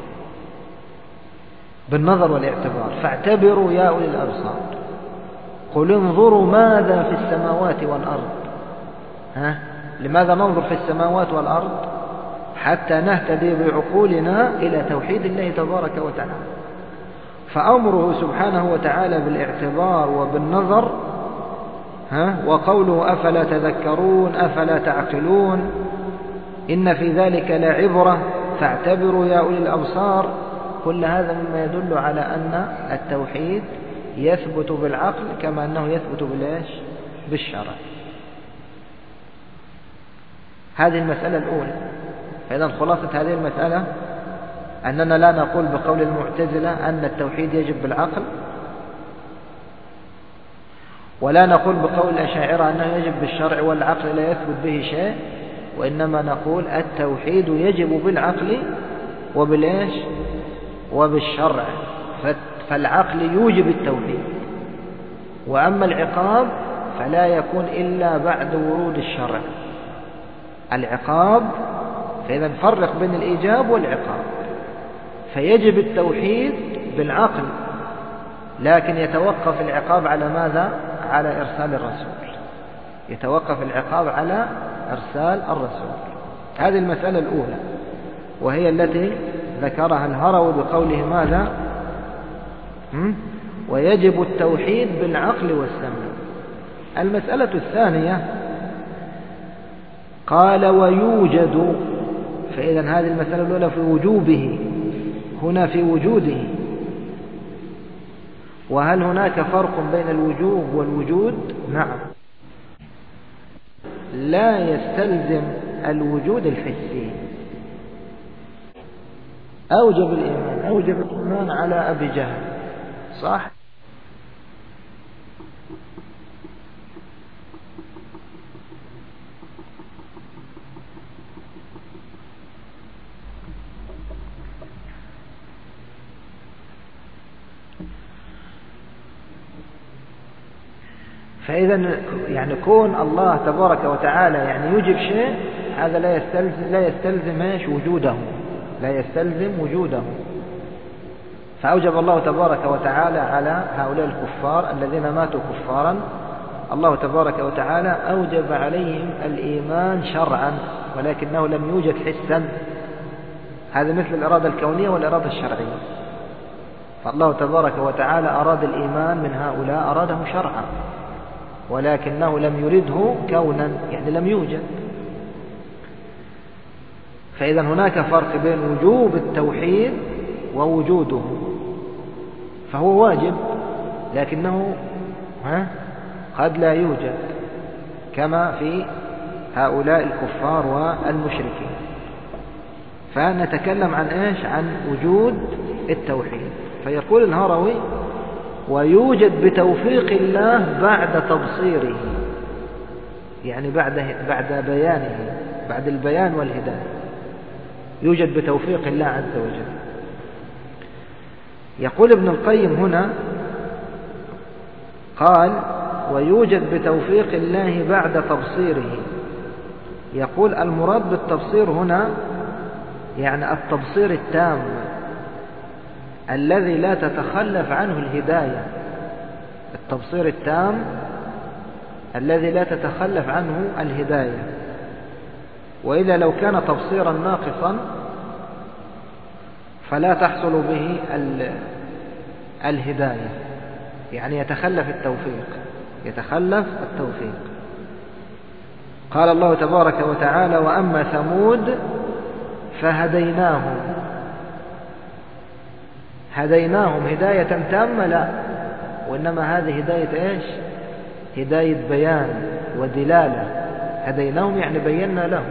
بالنظر والاعتبار. فاعتبروا يا أولي الأبصار، قل انظروا ماذا في السماوات والأرض. ها؟ لماذا ننظر في السماوات والأرض؟ حتى نهتدي بعقولنا إلى توحيد الله تبارك وتعالى. فأمره سبحانه وتعالى بالاعتبار وبالنظر. ها؟ وقوله أفلا تذكرون أفلا تعقلون، إن في ذلك لعبرة فاعتبروا يا أولي الأبصار. كل هذا مما يدل على أن التوحيد يثبت بالعقل كما أنه يثبت بالإيش؟ بالشرع. هذه المسألة الأولى. فإذا خلاصة هذه المسألة أننا لا نقول بقول المعتزلة أن التوحيد يجب بالعقل، ولا نقول بقول الأشاعرة أنه يجب بالشرع والعقل لا يثبت به شيء، وإنما نقول التوحيد يجب بالعقل وبالإيش؟ وبالشرع. فالعقل يوجب التوحيد، وأما العقاب فلا يكون إلا بعد ورود الشرع. العقاب، فإذا نفرق بين الإيجاب والعقاب. فيجب التوحيد بالعقل، لكن يتوقف العقاب على ماذا؟ على إرسال الرسول. يتوقف العقاب على إرسال الرسول. هذه المسألة الأولى. وهي التي ذكرها الهروي بقوله ماذا؟ ويجب التوحيد بالعقل والسمع. المسألة الثانية قال ويوجد، فإذا هذه المسألة الأولى في وجوبه، هنا في وجوده. وهل هناك فرق بين الوجوب والوجود؟ نعم. لا يستلزم الوجود الحسي. أوجب الإيمان أوجب الإيمان على أبي جهل، صح؟ فإذا يعني كون الله تبارك وتعالى يعني يوجب شيء، هذا لا يستلزم لا يستلزم ايش؟ وجوده، لا يستلزم وجوده. فأوجب الله تبارك وتعالى على هؤلاء الكفار الذين ماتوا كفارا، الله تبارك وتعالى أوجب عليهم الإيمان شرعا، ولكنه لم يوجد حسا. هذا مثل الإرادة الكونية والإرادة الشرعية. فالله تبارك وتعالى أراد الإيمان من هؤلاء، أراده شرعا، ولكنه لم يرده كونا، يعني لم يوجد. فإذا هناك فرق بين وجوب التوحيد ووجوده. فهو واجب لكنه ها قد لا يوجد، كما في هؤلاء الكفار والمشركين. فنتكلم عن إيش؟ عن وجود التوحيد. فيقول الهروي ويوجد بتوفيق الله بعد تبصيره، يعني بعد بعد بيانه، بعد البيان والهداية، يوجد بتوفيق الله عز وجل. يقول ابن القيم هنا قال ويوجد بتوفيق الله بعد تبصيره. يقول المراد بالتبصير هنا يعني التبصير التام الذي لا تتخلف عنه الهداية، التبصير التام الذي لا تتخلف عنه الهداية. وإذا لو كان تبصيرا ناقصا فلا تحصل به الهداية، يعني يتخلف التوفيق، يتخلف التوفيق. قال الله تبارك وتعالى وأما ثمود فهديناهم. هديناهم هداية تامة؟ لا، وإنما هذه هداية إيش؟ هداية بيان ودلالة. هديناهم يعني بينا لهم،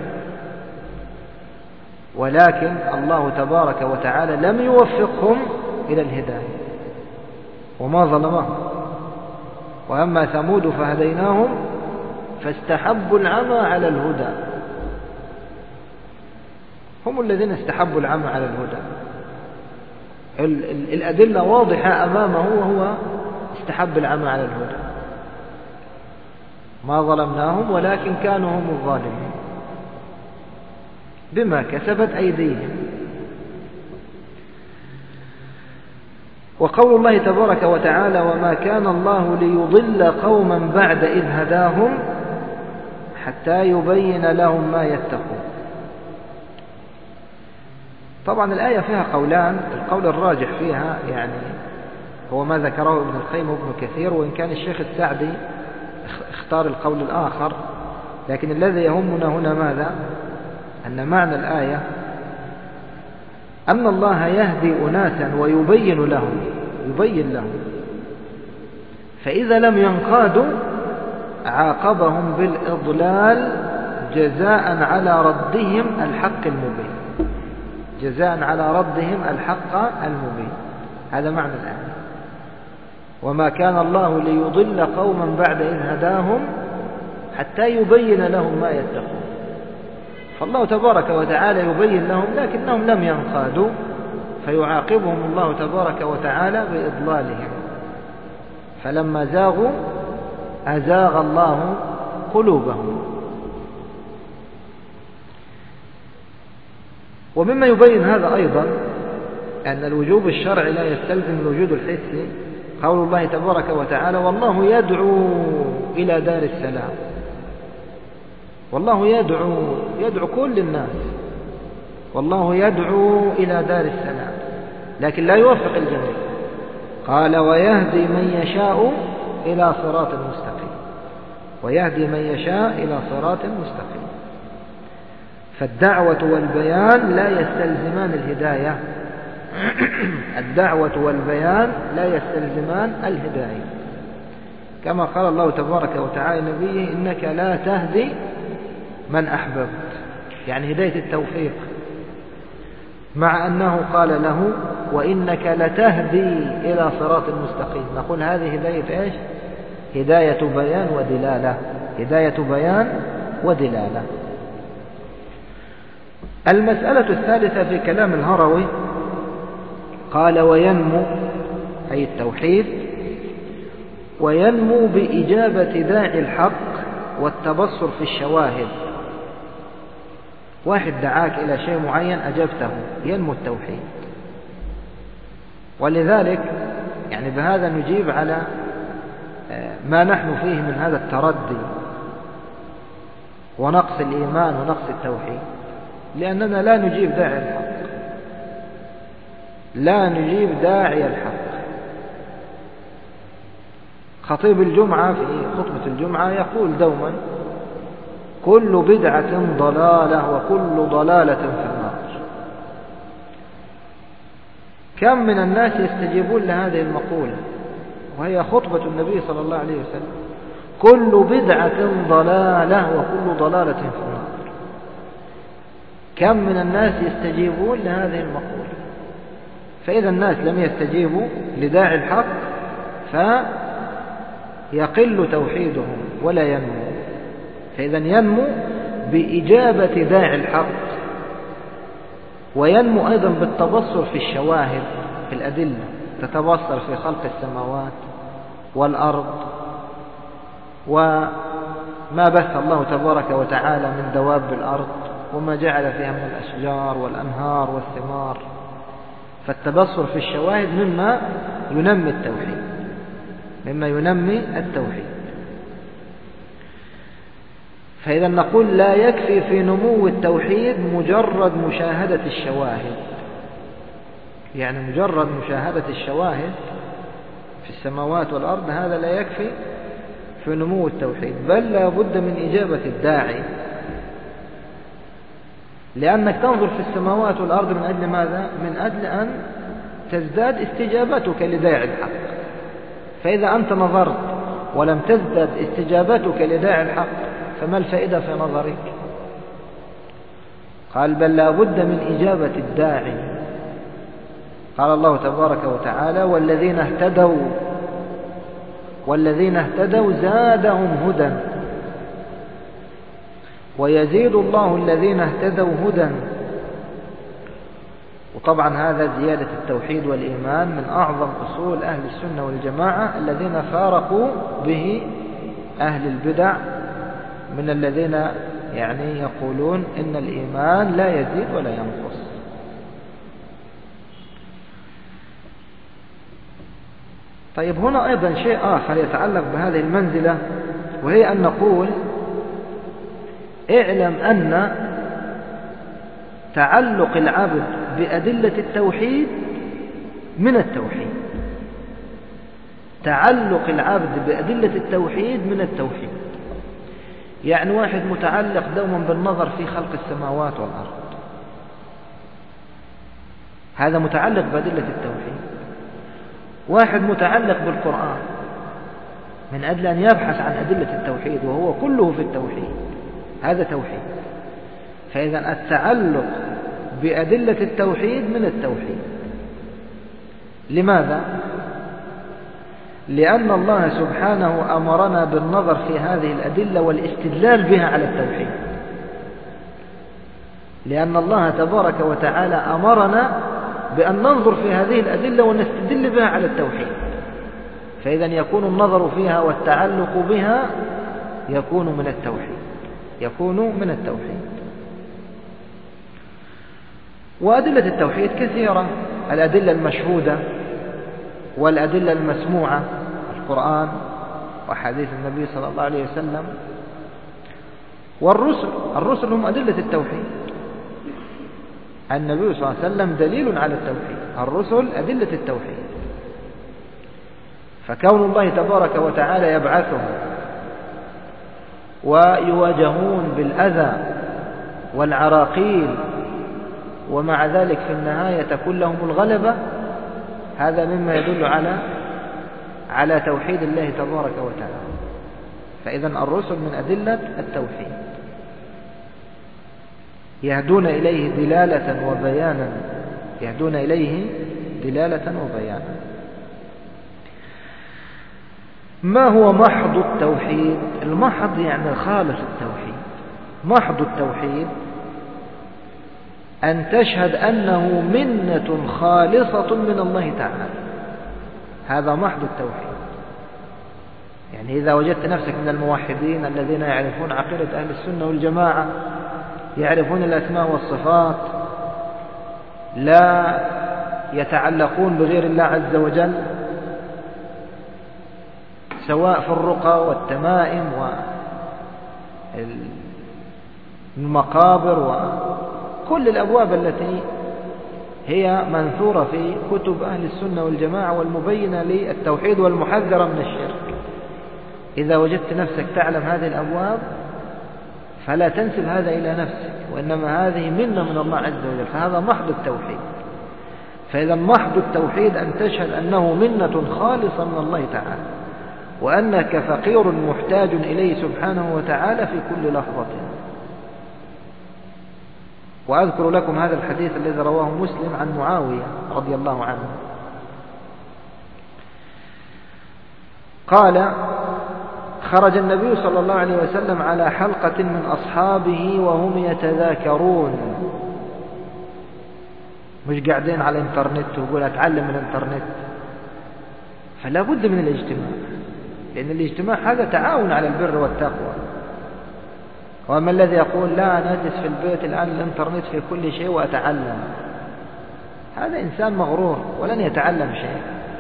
ولكن الله تبارك وتعالى لم يوفقهم إلى الهداية وما ظلمهم. وأما ثمود فهديناهم فاستحبوا العمى على الهدى. هم الذين استحبوا العمى على الهدى. الأدلة واضحة أمامه وهو استحب العمى على الهدى. ما ظلمناهم ولكن كانوا هم الظالمين بما كسبت أيديهم. وقول الله تبارك وتعالى وما كان الله ليضل قوما بعد إذ هداهم حتى يبين لهم ما يتقون. طبعا الآية فيها قولان، القول الراجح فيها يعني هو ما ذكره ابن القيم وابن كثير، وإن كان الشيخ السعدي اختار القول الآخر، لكن الذي يهمنا هنا ماذا؟ أن معنى الآية أن الله يهدي أناسا ويبين لهم، يبين لهم، فإذا لم ينقادوا عاقبهم بالإضلال جزاء على ردهم الحق المبين، جزاء على ردهم الحق المبين. هذا معنى الآية. وما كان الله ليضل قوما بعد إذ هداهم حتى يبين لهم ما يتقون. فالله تبارك وتعالى يبين لهم لكنهم لم ينقادوا، فيعاقبهم الله تبارك وتعالى بإضلالهم. فلما زاغوا أزاغ الله قلوبهم. ومما يبين هذا أيضا أن الوجوب الشرعي لا يستلزم الوجود الحسي قول الله تبارك وتعالى والله يدعو إلى دار السلام. والله يدعو يدعو كل الناس والله يدعو إلى دار السلام، لكن لا يوفق الجميع. قال ويهدي من يشاء إلى صراط مستقيم، ويهدي من يشاء إلى صراط مستقيم. فالدعوة والبيان لا يستلزمان الهداية الدعوة والبيان لا يستلزمان الهداية، كما قال الله تبارك وتعالى نبيه إنك لا تهدي من أحببت، يعني هداية التوفيق، مع أنه قال له وإنك لتهدي إلى صراط مستقيم. نقول هذه هداية إيش؟ هداية بيان ودلالة، هداية بيان ودلالة. المسألة الثالثة في كلام الهروي قال وينمو، أي التوحيد، وينمو بإجابة داعي الحق والتبصر في الشواهد. واحد دعاك إلى شيء معين أجبته، ينمو التوحيد. ولذلك يعني بهذا نجيب على ما نحن فيه من هذا التردي ونقص الإيمان ونقص التوحيد، لأننا لا نجيب داعي الحق، لا نجيب داعي الحق. خطيب الجمعة في خطبة الجمعة يقول دوما كل بدعة ضلالة وكل ضلالة في النار. كم من الناس يستجيبون لهذه المقولة وهي خطبة النبي صلى الله عليه وسلم، كل بدعة ضلالة وكل ضلالة في النار. كم من الناس يستجيبون لهذه المقولة؟ فإذا الناس لم يستجيبوا لداعي الحق فيقل توحيدهم ولا ينمو. فإذا ينمو بإجابة داعي الحق، وينمو أيضا بالتبصر في الشواهد، في الأدلة، تتبصر في خلق السماوات والأرض وما بث الله تبارك وتعالى من دواب الأرض وما جعل فيها من الأشجار والأنهار والثمار. فالتبصر في الشواهد مما ينمي التوحيد، مما ينمي التوحيد. فإذا نقول لا يكفي في نمو التوحيد مجرد مشاهدة الشواهد، يعني مجرد مشاهدة الشواهد في السماوات والأرض هذا لا يكفي في نمو التوحيد، بل لا بد من إجابة الداعي. لأنك تنظر في السماوات والأرض من أجل ماذا؟ من أجل أن تزداد استجابتك لداعي الحق. فإذا أنت نظرت ولم تزداد استجابتك لداعي الحق فما الفائدة في نظرك؟ قال بل لا بد من إجابة الداعي. قال الله تبارك وتعالى والذين اهتدوا والذين اهتدوا زادهم هدى ويزيد الله الذين اهتدوا هدى. وطبعا هذا زيادة التوحيد والإيمان من أعظم أصول أهل السنة والجماعة الذين فارقوا به أهل البدع من الذين يعني يقولون إن الإيمان لا يزيد ولا ينقص. طيب هنا أيضا شيء آخر يتعلق بهذه المنزلة، وهي أن نقول اعلم أن تعلق العبد بأدلة التوحيد من التوحيد، تعلق العبد بأدلة التوحيد من التوحيد. يعني واحد متعلق دوما بالنظر في خلق السماوات والأرض، هذا متعلق بأدلة التوحيد. واحد متعلق بالقرآن من أجل أن يبحث عن أدلة التوحيد وهو كله في التوحيد، هذا توحيد. فإذا التعلق بأدلة التوحيد من التوحيد. لماذا؟ لأن الله سبحانه أمرنا بالنظر في هذه الأدلة والاستدلال بها على التوحيد، لأن الله تبارك وتعالى أمرنا بأن ننظر في هذه الأدلة ونستدل بها على التوحيد. فإذا يكون النظر فيها والتعلق بها يكون من التوحيد، يكون من التوحيد. وأدلة التوحيد كثيرة، الأدلة المشهودة والأدلة المسموعة، القرآن وحديث النبي صلى الله عليه وسلم، والرسل. الرسل هم أدلة التوحيد. النبي صلى الله عليه وسلم دليل على التوحيد، الرسل أدلة التوحيد. فكون الله تبارك وتعالى يبعثهم ويواجهون بالأذى والعراقيل ومع ذلك في النهاية تكون لهم الغلبة، هذا مما يدل على على توحيد الله تبارك وتعالى. فإذا الرسل من أدلة التوحيد، يهدون إليه دلالة وبيانا، يهدون إليه دلالة وبيانا. ما هو محض التوحيد؟ المحض يعني خالص التوحيد. محض التوحيد أن تشهد أنه منة خالصة من الله تعالى، هذا محض التوحيد. يعني إذا وجدت نفسك من الموحدين الذين يعرفون عقيدة أهل السنة والجماعة، يعرفون الأسماء والصفات، لا يتعلقون بغير الله عز وجل، سواء في الرقى والتمائم والمقابر وكل الأبواب التي هي منثورة في كتب أهل السنة والجماعة والمبينة للتوحيد والمحذرة من الشرك. إذا وجدت نفسك تعلم هذه الأبواب فلا تنسب هذا إلى نفسك، وإنما هذه منة من الله عز وجل، فهذا محض التوحيد. فإذا محض التوحيد أن تشهد أنه منة خالصة من الله تعالى، وأنك فقير محتاج إليه سبحانه وتعالى في كل لحظة. وأذكر لكم هذا الحديث الذي رواه مسلم عن معاوية رضي الله عنه قال: خرج النبي صلى الله عليه وسلم على حلقة من أصحابه وهم يتذاكرون، مش قاعدين على الانترنت ويقول أتعلم من الانترنت، فلا بد من الاجتماع، لأن الاجتماع هذا تعاون على البر والتقوى. وأما الذي يقول لا نجلس في البيت الآن الانترنت في كل شيء وأتعلم، هذا إنسان مغرور ولن يتعلم شيء.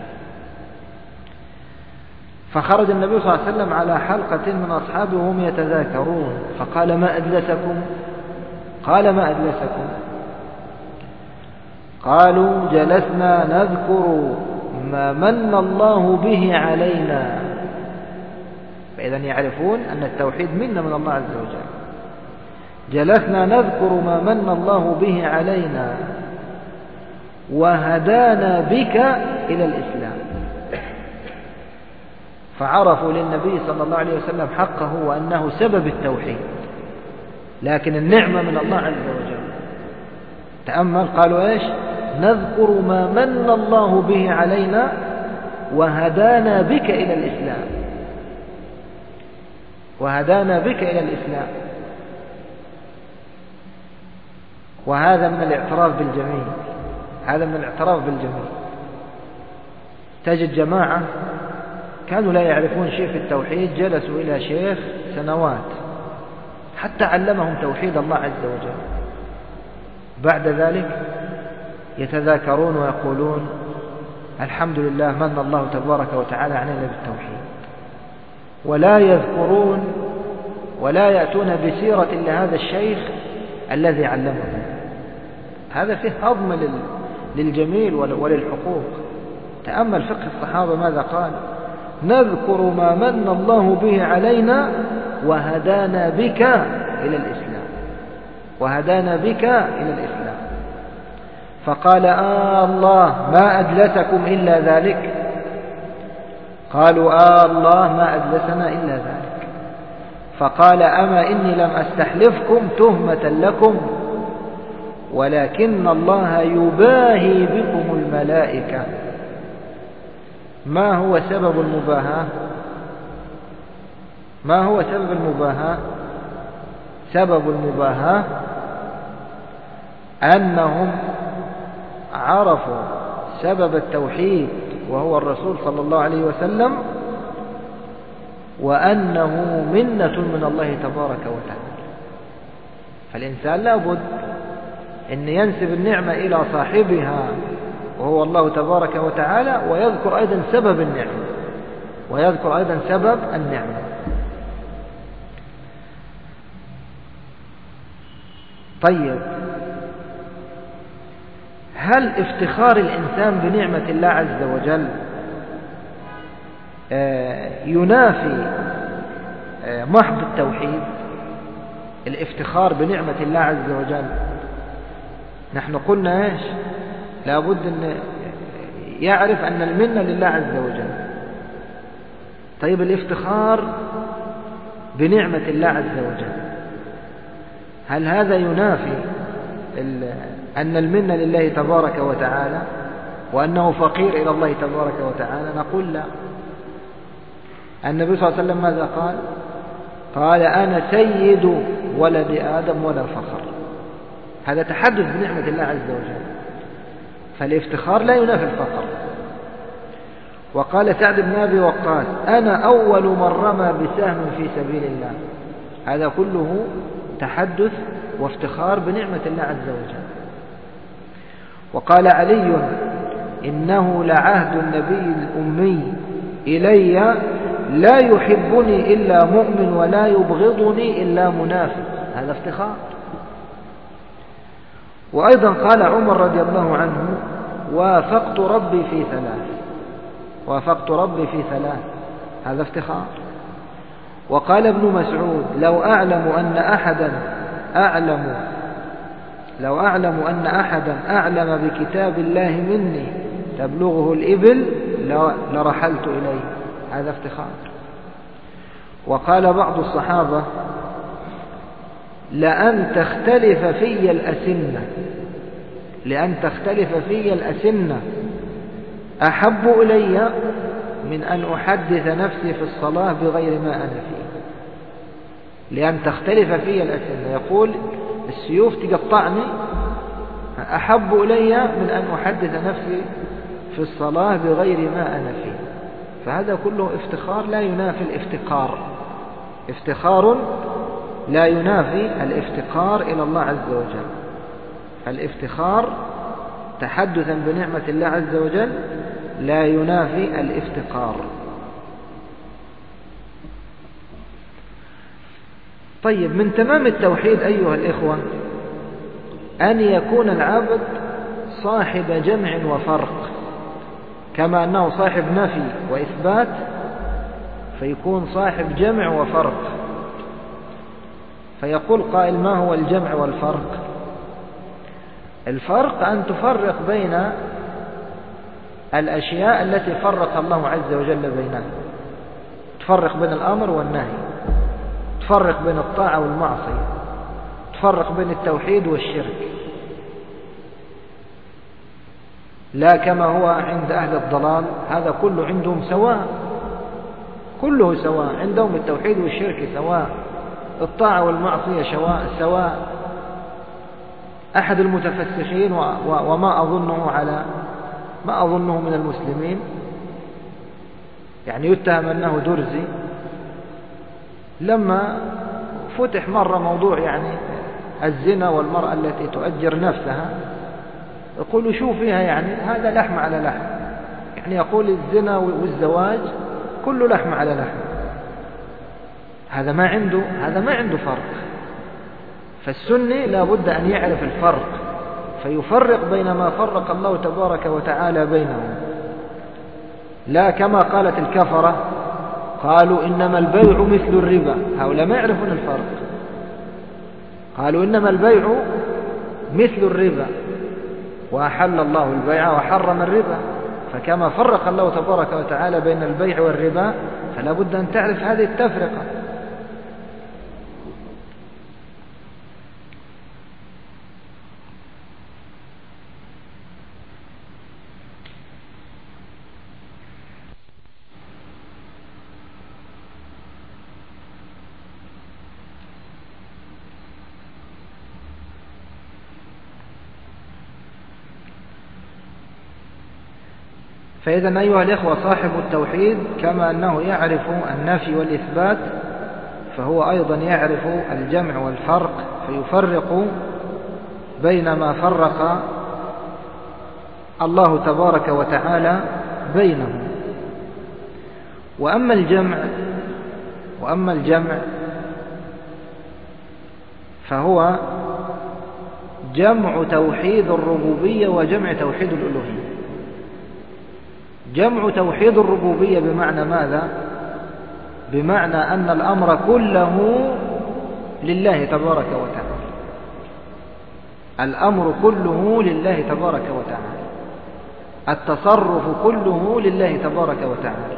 فخرج النبي صلى الله عليه وسلم على حلقة من أصحابه وهم يتذاكرون، فقال: ما أجلسكم؟ قال: ما أجلسكم؟ قالوا: جلسنا نذكر ما من الله به علينا. فإذا يعرفون أن التوحيد منة من الله عز وجل. جلسنا نذكر ما من الله به علينا وهدانا بك إلى الإسلام. فعرفوا للنبي صلى الله عليه وسلم حقه وأنه سبب التوحيد، لكن النعمة من الله عز وجل. تأمل، قالوا إيش؟ نذكر ما من الله به علينا وهدانا بك إلى الإسلام، وهدانا بك إلى الإسلام. وهذا من الاعتراف بالجميل، هذا من الاعتراف بالجميل. تجد جماعة كانوا لا يعرفون شيء في التوحيد، جلسوا إلى شيخ سنوات حتى علمهم توحيد الله عز وجل، بعد ذلك يتذاكرون ويقولون: الحمد لله من الله تبارك وتعالى علينا بالتوحيد، ولا يذكرون ولا يأتون بسيرة لهذا الشيخ الذي علمهم. هذا فيه هضم للجميل وللحقوق. تأمل فقه الصحابة ماذا قال: نذكر ما من الله به علينا وهدانا بك إلى الإسلام، وهدانا بك إلى الإسلام. فقال: آه الله ما أجلسكم إلا ذلك؟ قالوا: آه الله ما أجلسنا إلا ذلك. فقال: أما إني لم أستحلفكم تهمة لكم، ولكن الله يباهي بكم الملائكة. ما هو سبب المباهاة؟ ما هو سبب المباهاة؟ سبب المباهاة أنهم عرفوا سبب التوحيد وهو الرسول صلى الله عليه وسلم، وأنه منة من الله تبارك وتعالى. فالإنسان لا بد أن ينسب النعمة إلى صاحبها وهو الله تبارك وتعالى، ويذكر أيضا سبب النعمة، ويذكر أيضا سبب النعمة. طيب، هل افتخار الإنسان بنعمة الله عز وجل ينافي محض التوحيد؟ الافتخار بنعمة الله عز وجل، نحن قلنا ايش؟ لابد أن يعرف أن المنة لله عز وجل. طيب الافتخار بنعمة الله عز وجل، هل هذا ينافي أن المنة لله تبارك وتعالى وأنه فقير إلى الله تبارك وتعالى؟ نقول لا. النبي صلى الله عليه وسلم ماذا قال؟ قال أنا سيد ولد آدم ولا فخر. هذا تحدث بنعمة الله عز وجل، فالافتخار لا ينافي الفقر. وقال سعد بن أبي وقاص أنا أول من رمى بسهم في سبيل الله. هذا كله تحدث وافتخار بنعمة الله عز وجل. وقال علي إنه لعهد النبي الأمي إلي لا يحبني إلا مؤمن ولا يبغضني إلا منافق. هذا افتخار. وأيضا قال عمر رضي الله عنه وافقت ربي في ثلاث، وافقت ربي في ثلاث، هذا افتخار. وقال ابن مسعود لو أعلم أن أحدا أعلم لو أعلم أن أحدا أعلم بكتاب الله مني تبلغه الإبل لرحلت إليه. هذا افتخار. وقال بعض الصحابة لأن تختلف في الأسنة لأن تختلف في الأسنة أحب إلي من أن أحدث نفسي في الصلاة بغير ما أنا فيه. لأن تختلف في الأسنة، يقول السيوف تقطعني أحب إلي من أن أحدث نفسي في الصلاة بغير ما أنا فيه. فهذا كله افتخار لا ينافي الافتقار. افتخار لا ينافي الافتقار إلى الله عز وجل. الافتخار تحدثا بنعمة الله عز وجل لا ينافي الافتقار. طيب، من تمام التوحيد أيها الإخوة أن يكون العبد صاحب جمع وفرق، كما أنه صاحب نفي وإثبات فيكون صاحب جمع وفرق. فيقول قائل ما هو الجمع والفرق؟ الفرق أن تفرق بين الأشياء التي فرق الله عز وجل بينها، تفرق بين الأمر والنهي، تفرق بين الطاعة والمعصية، تفرق بين التوحيد والشرك، لا كما هو عند أهل الضلال هذا كله عندهم سواء، كله سواء عندهم، التوحيد والشرك سواء، الطاعة والمعصية سواء. أحد المتفسخين وما أظنه على ما أظنه من المسلمين، يعني يتهم أنه درزي، لما فتح مرة موضوع يعني الزنا والمرأة التي تؤجر نفسها، يقول شو فيها، يعني هذا لحم على لحم، يعني يقول الزنا والزواج كله لحم على لحم. هذا ما عنده هذا ما عنده فرق. فالسني لا بد أن يعرف الفرق، فيفرق بين ما فرق الله تبارك وتعالى بينهم، لا كما قالت الكفرة قالوا إنما البيع مثل الربا. هؤلاء ما يعرفون الفرق، قالوا إنما البيع مثل الربا وأحل الله البيع وحرم الربا. فكما فرق الله تبارك وتعالى بين البيع والربا فلا بد أن تعرف هذه التفرقة. فإذا أيها الإخوة صاحب التوحيد كما أنه يعرف النفي والإثبات فهو أيضا يعرف الجمع والفرق، فيفرق بين ما فرق الله تبارك وتعالى بينهم. وأما الجمع وأما الجمع فهو جمع توحيد الربوبية وجمع توحيد الألوهية. جمع توحيد الربوبية بمعنى ماذا؟ بمعنى أن الأمر كله لله تبارك وتعالى، الأمر كله لله تبارك وتعالى، التصرف كله لله تبارك وتعالى.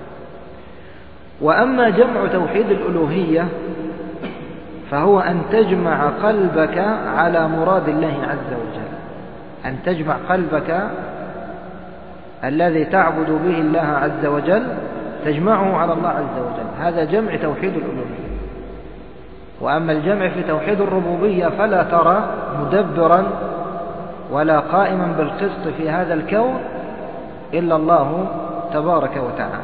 وأما جمع توحيد الألوهية فهو أن تجمع قلبك على مراد الله عز وجل، أن تجمع قلبك الذي تعبد به الله عز وجل تجمعه على الله عز وجل، هذا جمع توحيد الألوهية. وأما الجمع في توحيد الربوبية فلا ترى مدبرا ولا قائما بالقسط في هذا الكون إلا الله تبارك وتعالى.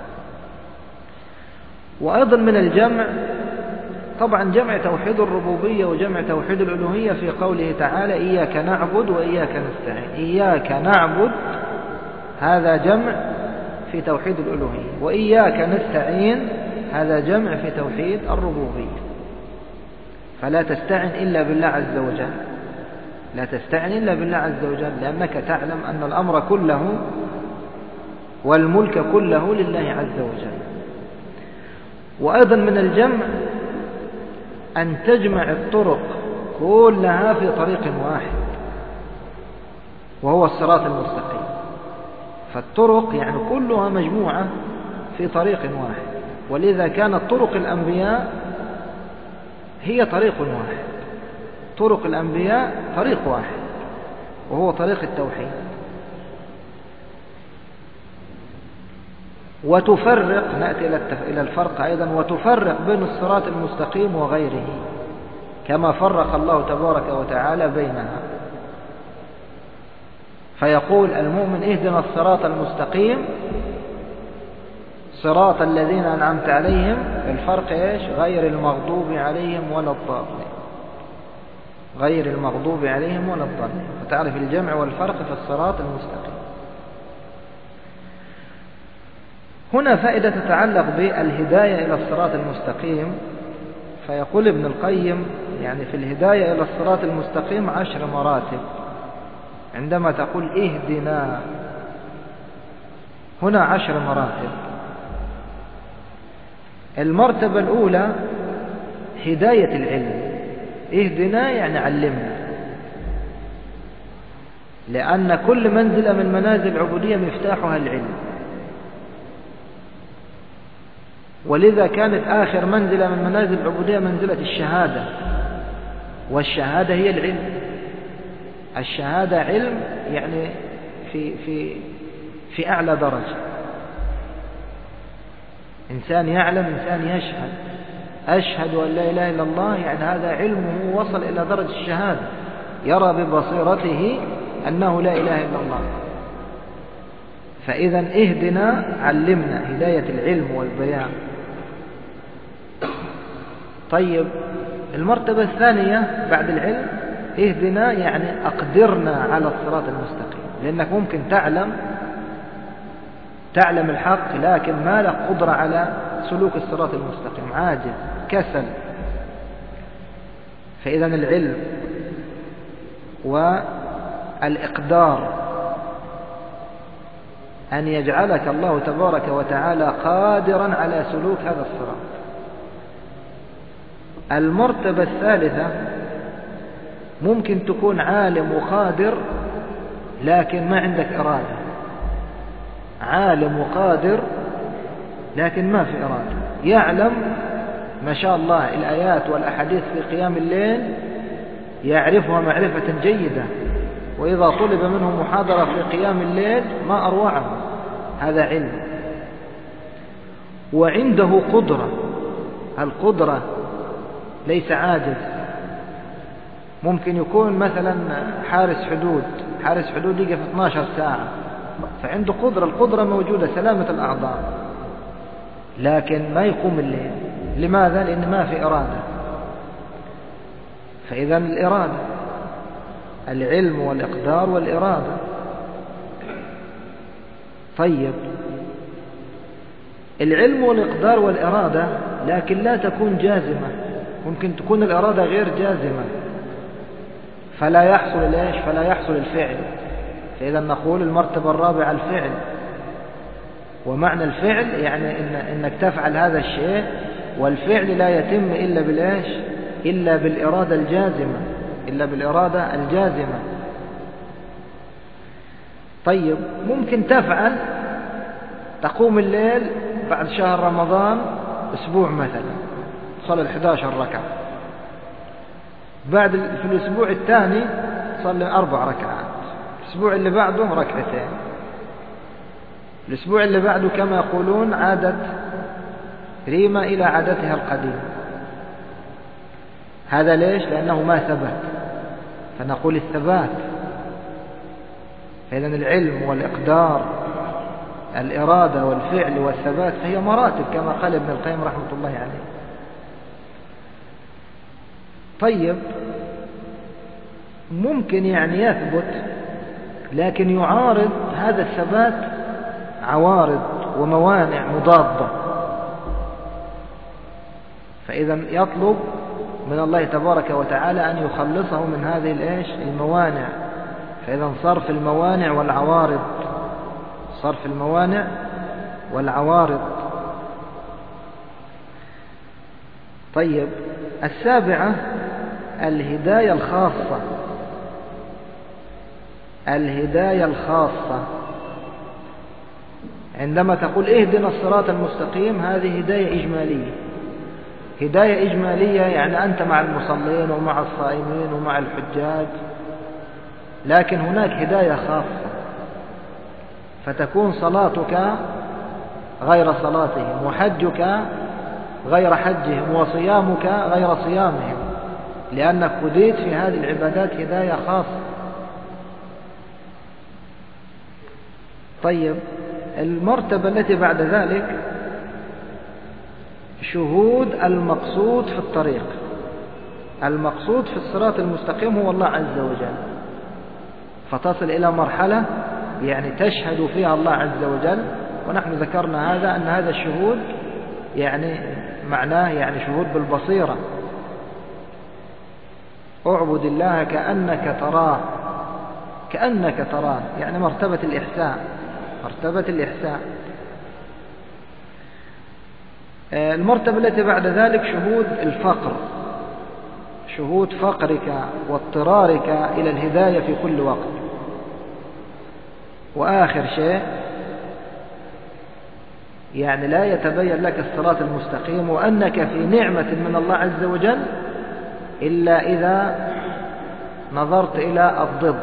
وأيضا من الجمع طبعا جمع توحيد الربوبية وجمع توحيد الألوهية في قوله تعالى إياك نعبد وإياك نستعين. إياك نعبد هذا جمع في توحيد الألوهية، وإياك نستعين هذا جمع في توحيد الربوبية. فلا تستعن إلا بالله عز وجل، لا تستعن إلا بالله عز وجل، لأنك تعلم أن الأمر كله والملك كله لله عز وجل. وأيضا من الجمع أن تجمع الطرق كلها في طريق واحد وهو الصراط المستقيم. فالطرق يعني كلها مجموعة في طريق واحد، ولذا كانت طرق الأنبياء هي طريق واحد. طرق الأنبياء طريق واحد وهو طريق التوحيد. وتفرق، نأتي إلى الفرق أيضا، وتفرق بين الصراط المستقيم وغيره كما فرق الله تبارك وتعالى بينها، فيقول المؤمن اهدنا الصراط المستقيم صراط الذين أنعمت عليهم، الفرق إيش؟ غير المغضوب عليهم ولا الضالين، غير المغضوب عليهم ولا الضالين. فتعرف الجمع والفرق في الصراط المستقيم. هنا فائدة تتعلق بالهداية إلى الصراط المستقيم. فيقول ابن القيم يعني في الهداية إلى الصراط المستقيم عشر مراتب. عندما تقول اهدنا هنا عشر مراتب. المرتبة الأولى هداية العلم، اهدنا يعني علمنا، لأن كل منزلة من منازل العبودية مفتاحها العلم، ولذا كانت آخر منزلة من منازل العبودية منزلة الشهادة، والشهادة هي العلم. الشهادة علم يعني في في في أعلى درجة. إنسان يعلم، إنسان يشهد. أشهد أن لا إله إلا الله يعني هذا علمه وصل إلى درجة الشهادة، يرى ببصيرته أنه لا إله إلا الله. فإذا اهدنا علمنا، هداية العلم والبيان. طيب المرتبة الثانية بعد العلم اهدنا يعني أقدرنا على الصراط المستقيم، لأنك ممكن تعلم تعلم الحق لكن ما لك قدرة على سلوك الصراط المستقيم، عاجز، كسل. فإذا العلم والإقدار أن يجعلك الله تبارك وتعالى قادرا على سلوك هذا الصراط. المرتبة الثالثة ممكن تكون عالم وقادر لكن ما عندك إرادة، عالم وقادر لكن ما في إرادة، يعلم ما شاء الله الآيات والأحاديث في قيام الليل يعرفها معرفة جيدة، وإذا طلب منه محاضرة في قيام الليل ما أروعه، هذا علم. وعنده قدرة، القدرة ليس عاجز. ممكن يكون مثلا حارس حدود، حارس حدود يقف اثنتي عشرة ساعة، فعنده قدرة، القدرة موجودة، سلامة الأعضاء، لكن ما يقوم الليل. لماذا؟ لأن ما في إرادة. فإذا الإرادة، العلم والإقدار والإرادة. طيب العلم والإقدار والإرادة لكن لا تكون جازمة، ممكن تكون الإرادة غير جازمة. فلا يحصل ليش فلا يحصل الفعل. فإذا نقول المرتبة الرابعة الفعل، ومعنى الفعل يعني إن إنك تفعل هذا الشيء، والفعل لا يتم إلا بالإيش إلا بالإرادة الجازمة إلا بالإرادة الجازمة. طيب ممكن تفعل تقوم الليل بعد شهر رمضان أسبوع مثلا صلى الأحد عشر ركعة، بعد في الأسبوع الثاني صلى أربع ركعات، الأسبوع اللي بعده ركعتين، الأسبوع اللي بعده كما يقولون عادت ريما إلى عادتها القديمة. هذا ليش؟ لأنه ما ثبت، فنقول الثبات. فإذن العلم والإقدار، الإرادة والفعل والثبات فهي مراتب كما قال ابن القيم رحمة الله عليه. طيب ممكن يعني يثبت لكن يعارض هذا الثبات عوارض وموانع مضادة، فإذا يطلب من الله تبارك وتعالى أن يخلصه من هذه الإيش الموانع. فإذا صرف الموانع والعوارض صرف الموانع والعوارض. طيب السابعة الهداية الخاصة. الهداية الخاصة عندما تقول اهدنا الصراط المستقيم هذه هداية إجمالية. هداية إجمالية يعني أنت مع المصلين ومع الصائمين ومع الحجاج، لكن هناك هداية خاصة فتكون صلاتك غير صلاتهم، وحجك غير حجهم، وصيامك غير صيامهم، لأنك هديت في هذه العبادات هداية خاصة. طيب المرتبة التي بعد ذلك شهود المقصود في الطريق. المقصود في الصراط المستقيم هو الله عز وجل، فتصل إلى مرحلة يعني تشهد فيها الله عز وجل. ونحن ذكرنا هذا أن هذا الشهود يعني معناه يعني شهود بالبصيرة. اعبد الله كأنك تراه كأنك تراه يعني مرتبة الإحسان مرتبة الإحسان. المرتبة التي بعد ذلك شهود الفقر، شهود فقرك واضطرارك إلى الهداية في كل وقت. وآخر شيء يعني لا يتبين لك الصراط المستقيم وأنك في نعمة من الله عز وجل إلا إذا نظرت إلى الضد،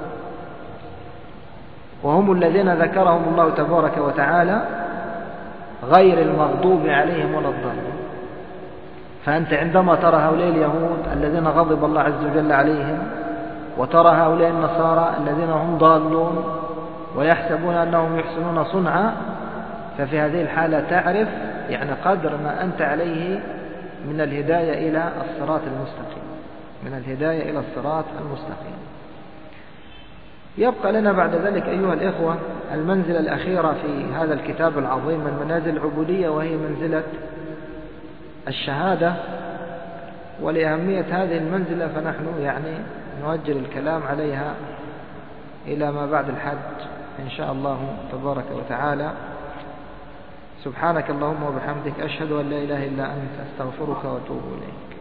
وهم الذين ذكرهم الله تبارك وتعالى غير المغضوب عليهم ولا الضالين. فأنت عندما ترى هؤلاء اليهود الذين غضب الله عز وجل عليهم، وترى هؤلاء النصارى الذين هم ضالون ويحسبون أنهم يحسنون صنعا، ففي هذه الحالة تعرف يعني قدر ما أنت عليه من الهداية إلى الصراط المستقيم من الهداية إلى الصراط المستقيم. يبقى لنا بعد ذلك أيها الإخوة المنزلة الأخيرة في هذا الكتاب العظيم من منازل العبودية، وهي منزلة الشهادة. ولأهمية هذه المنزلة فنحن يعني نؤجل الكلام عليها إلى ما بعد الحج إن شاء الله تبارك وتعالى. سبحانك اللهم وبحمدك أشهد أن لا إله إلا أنت أستغفرك وأتوب إليك.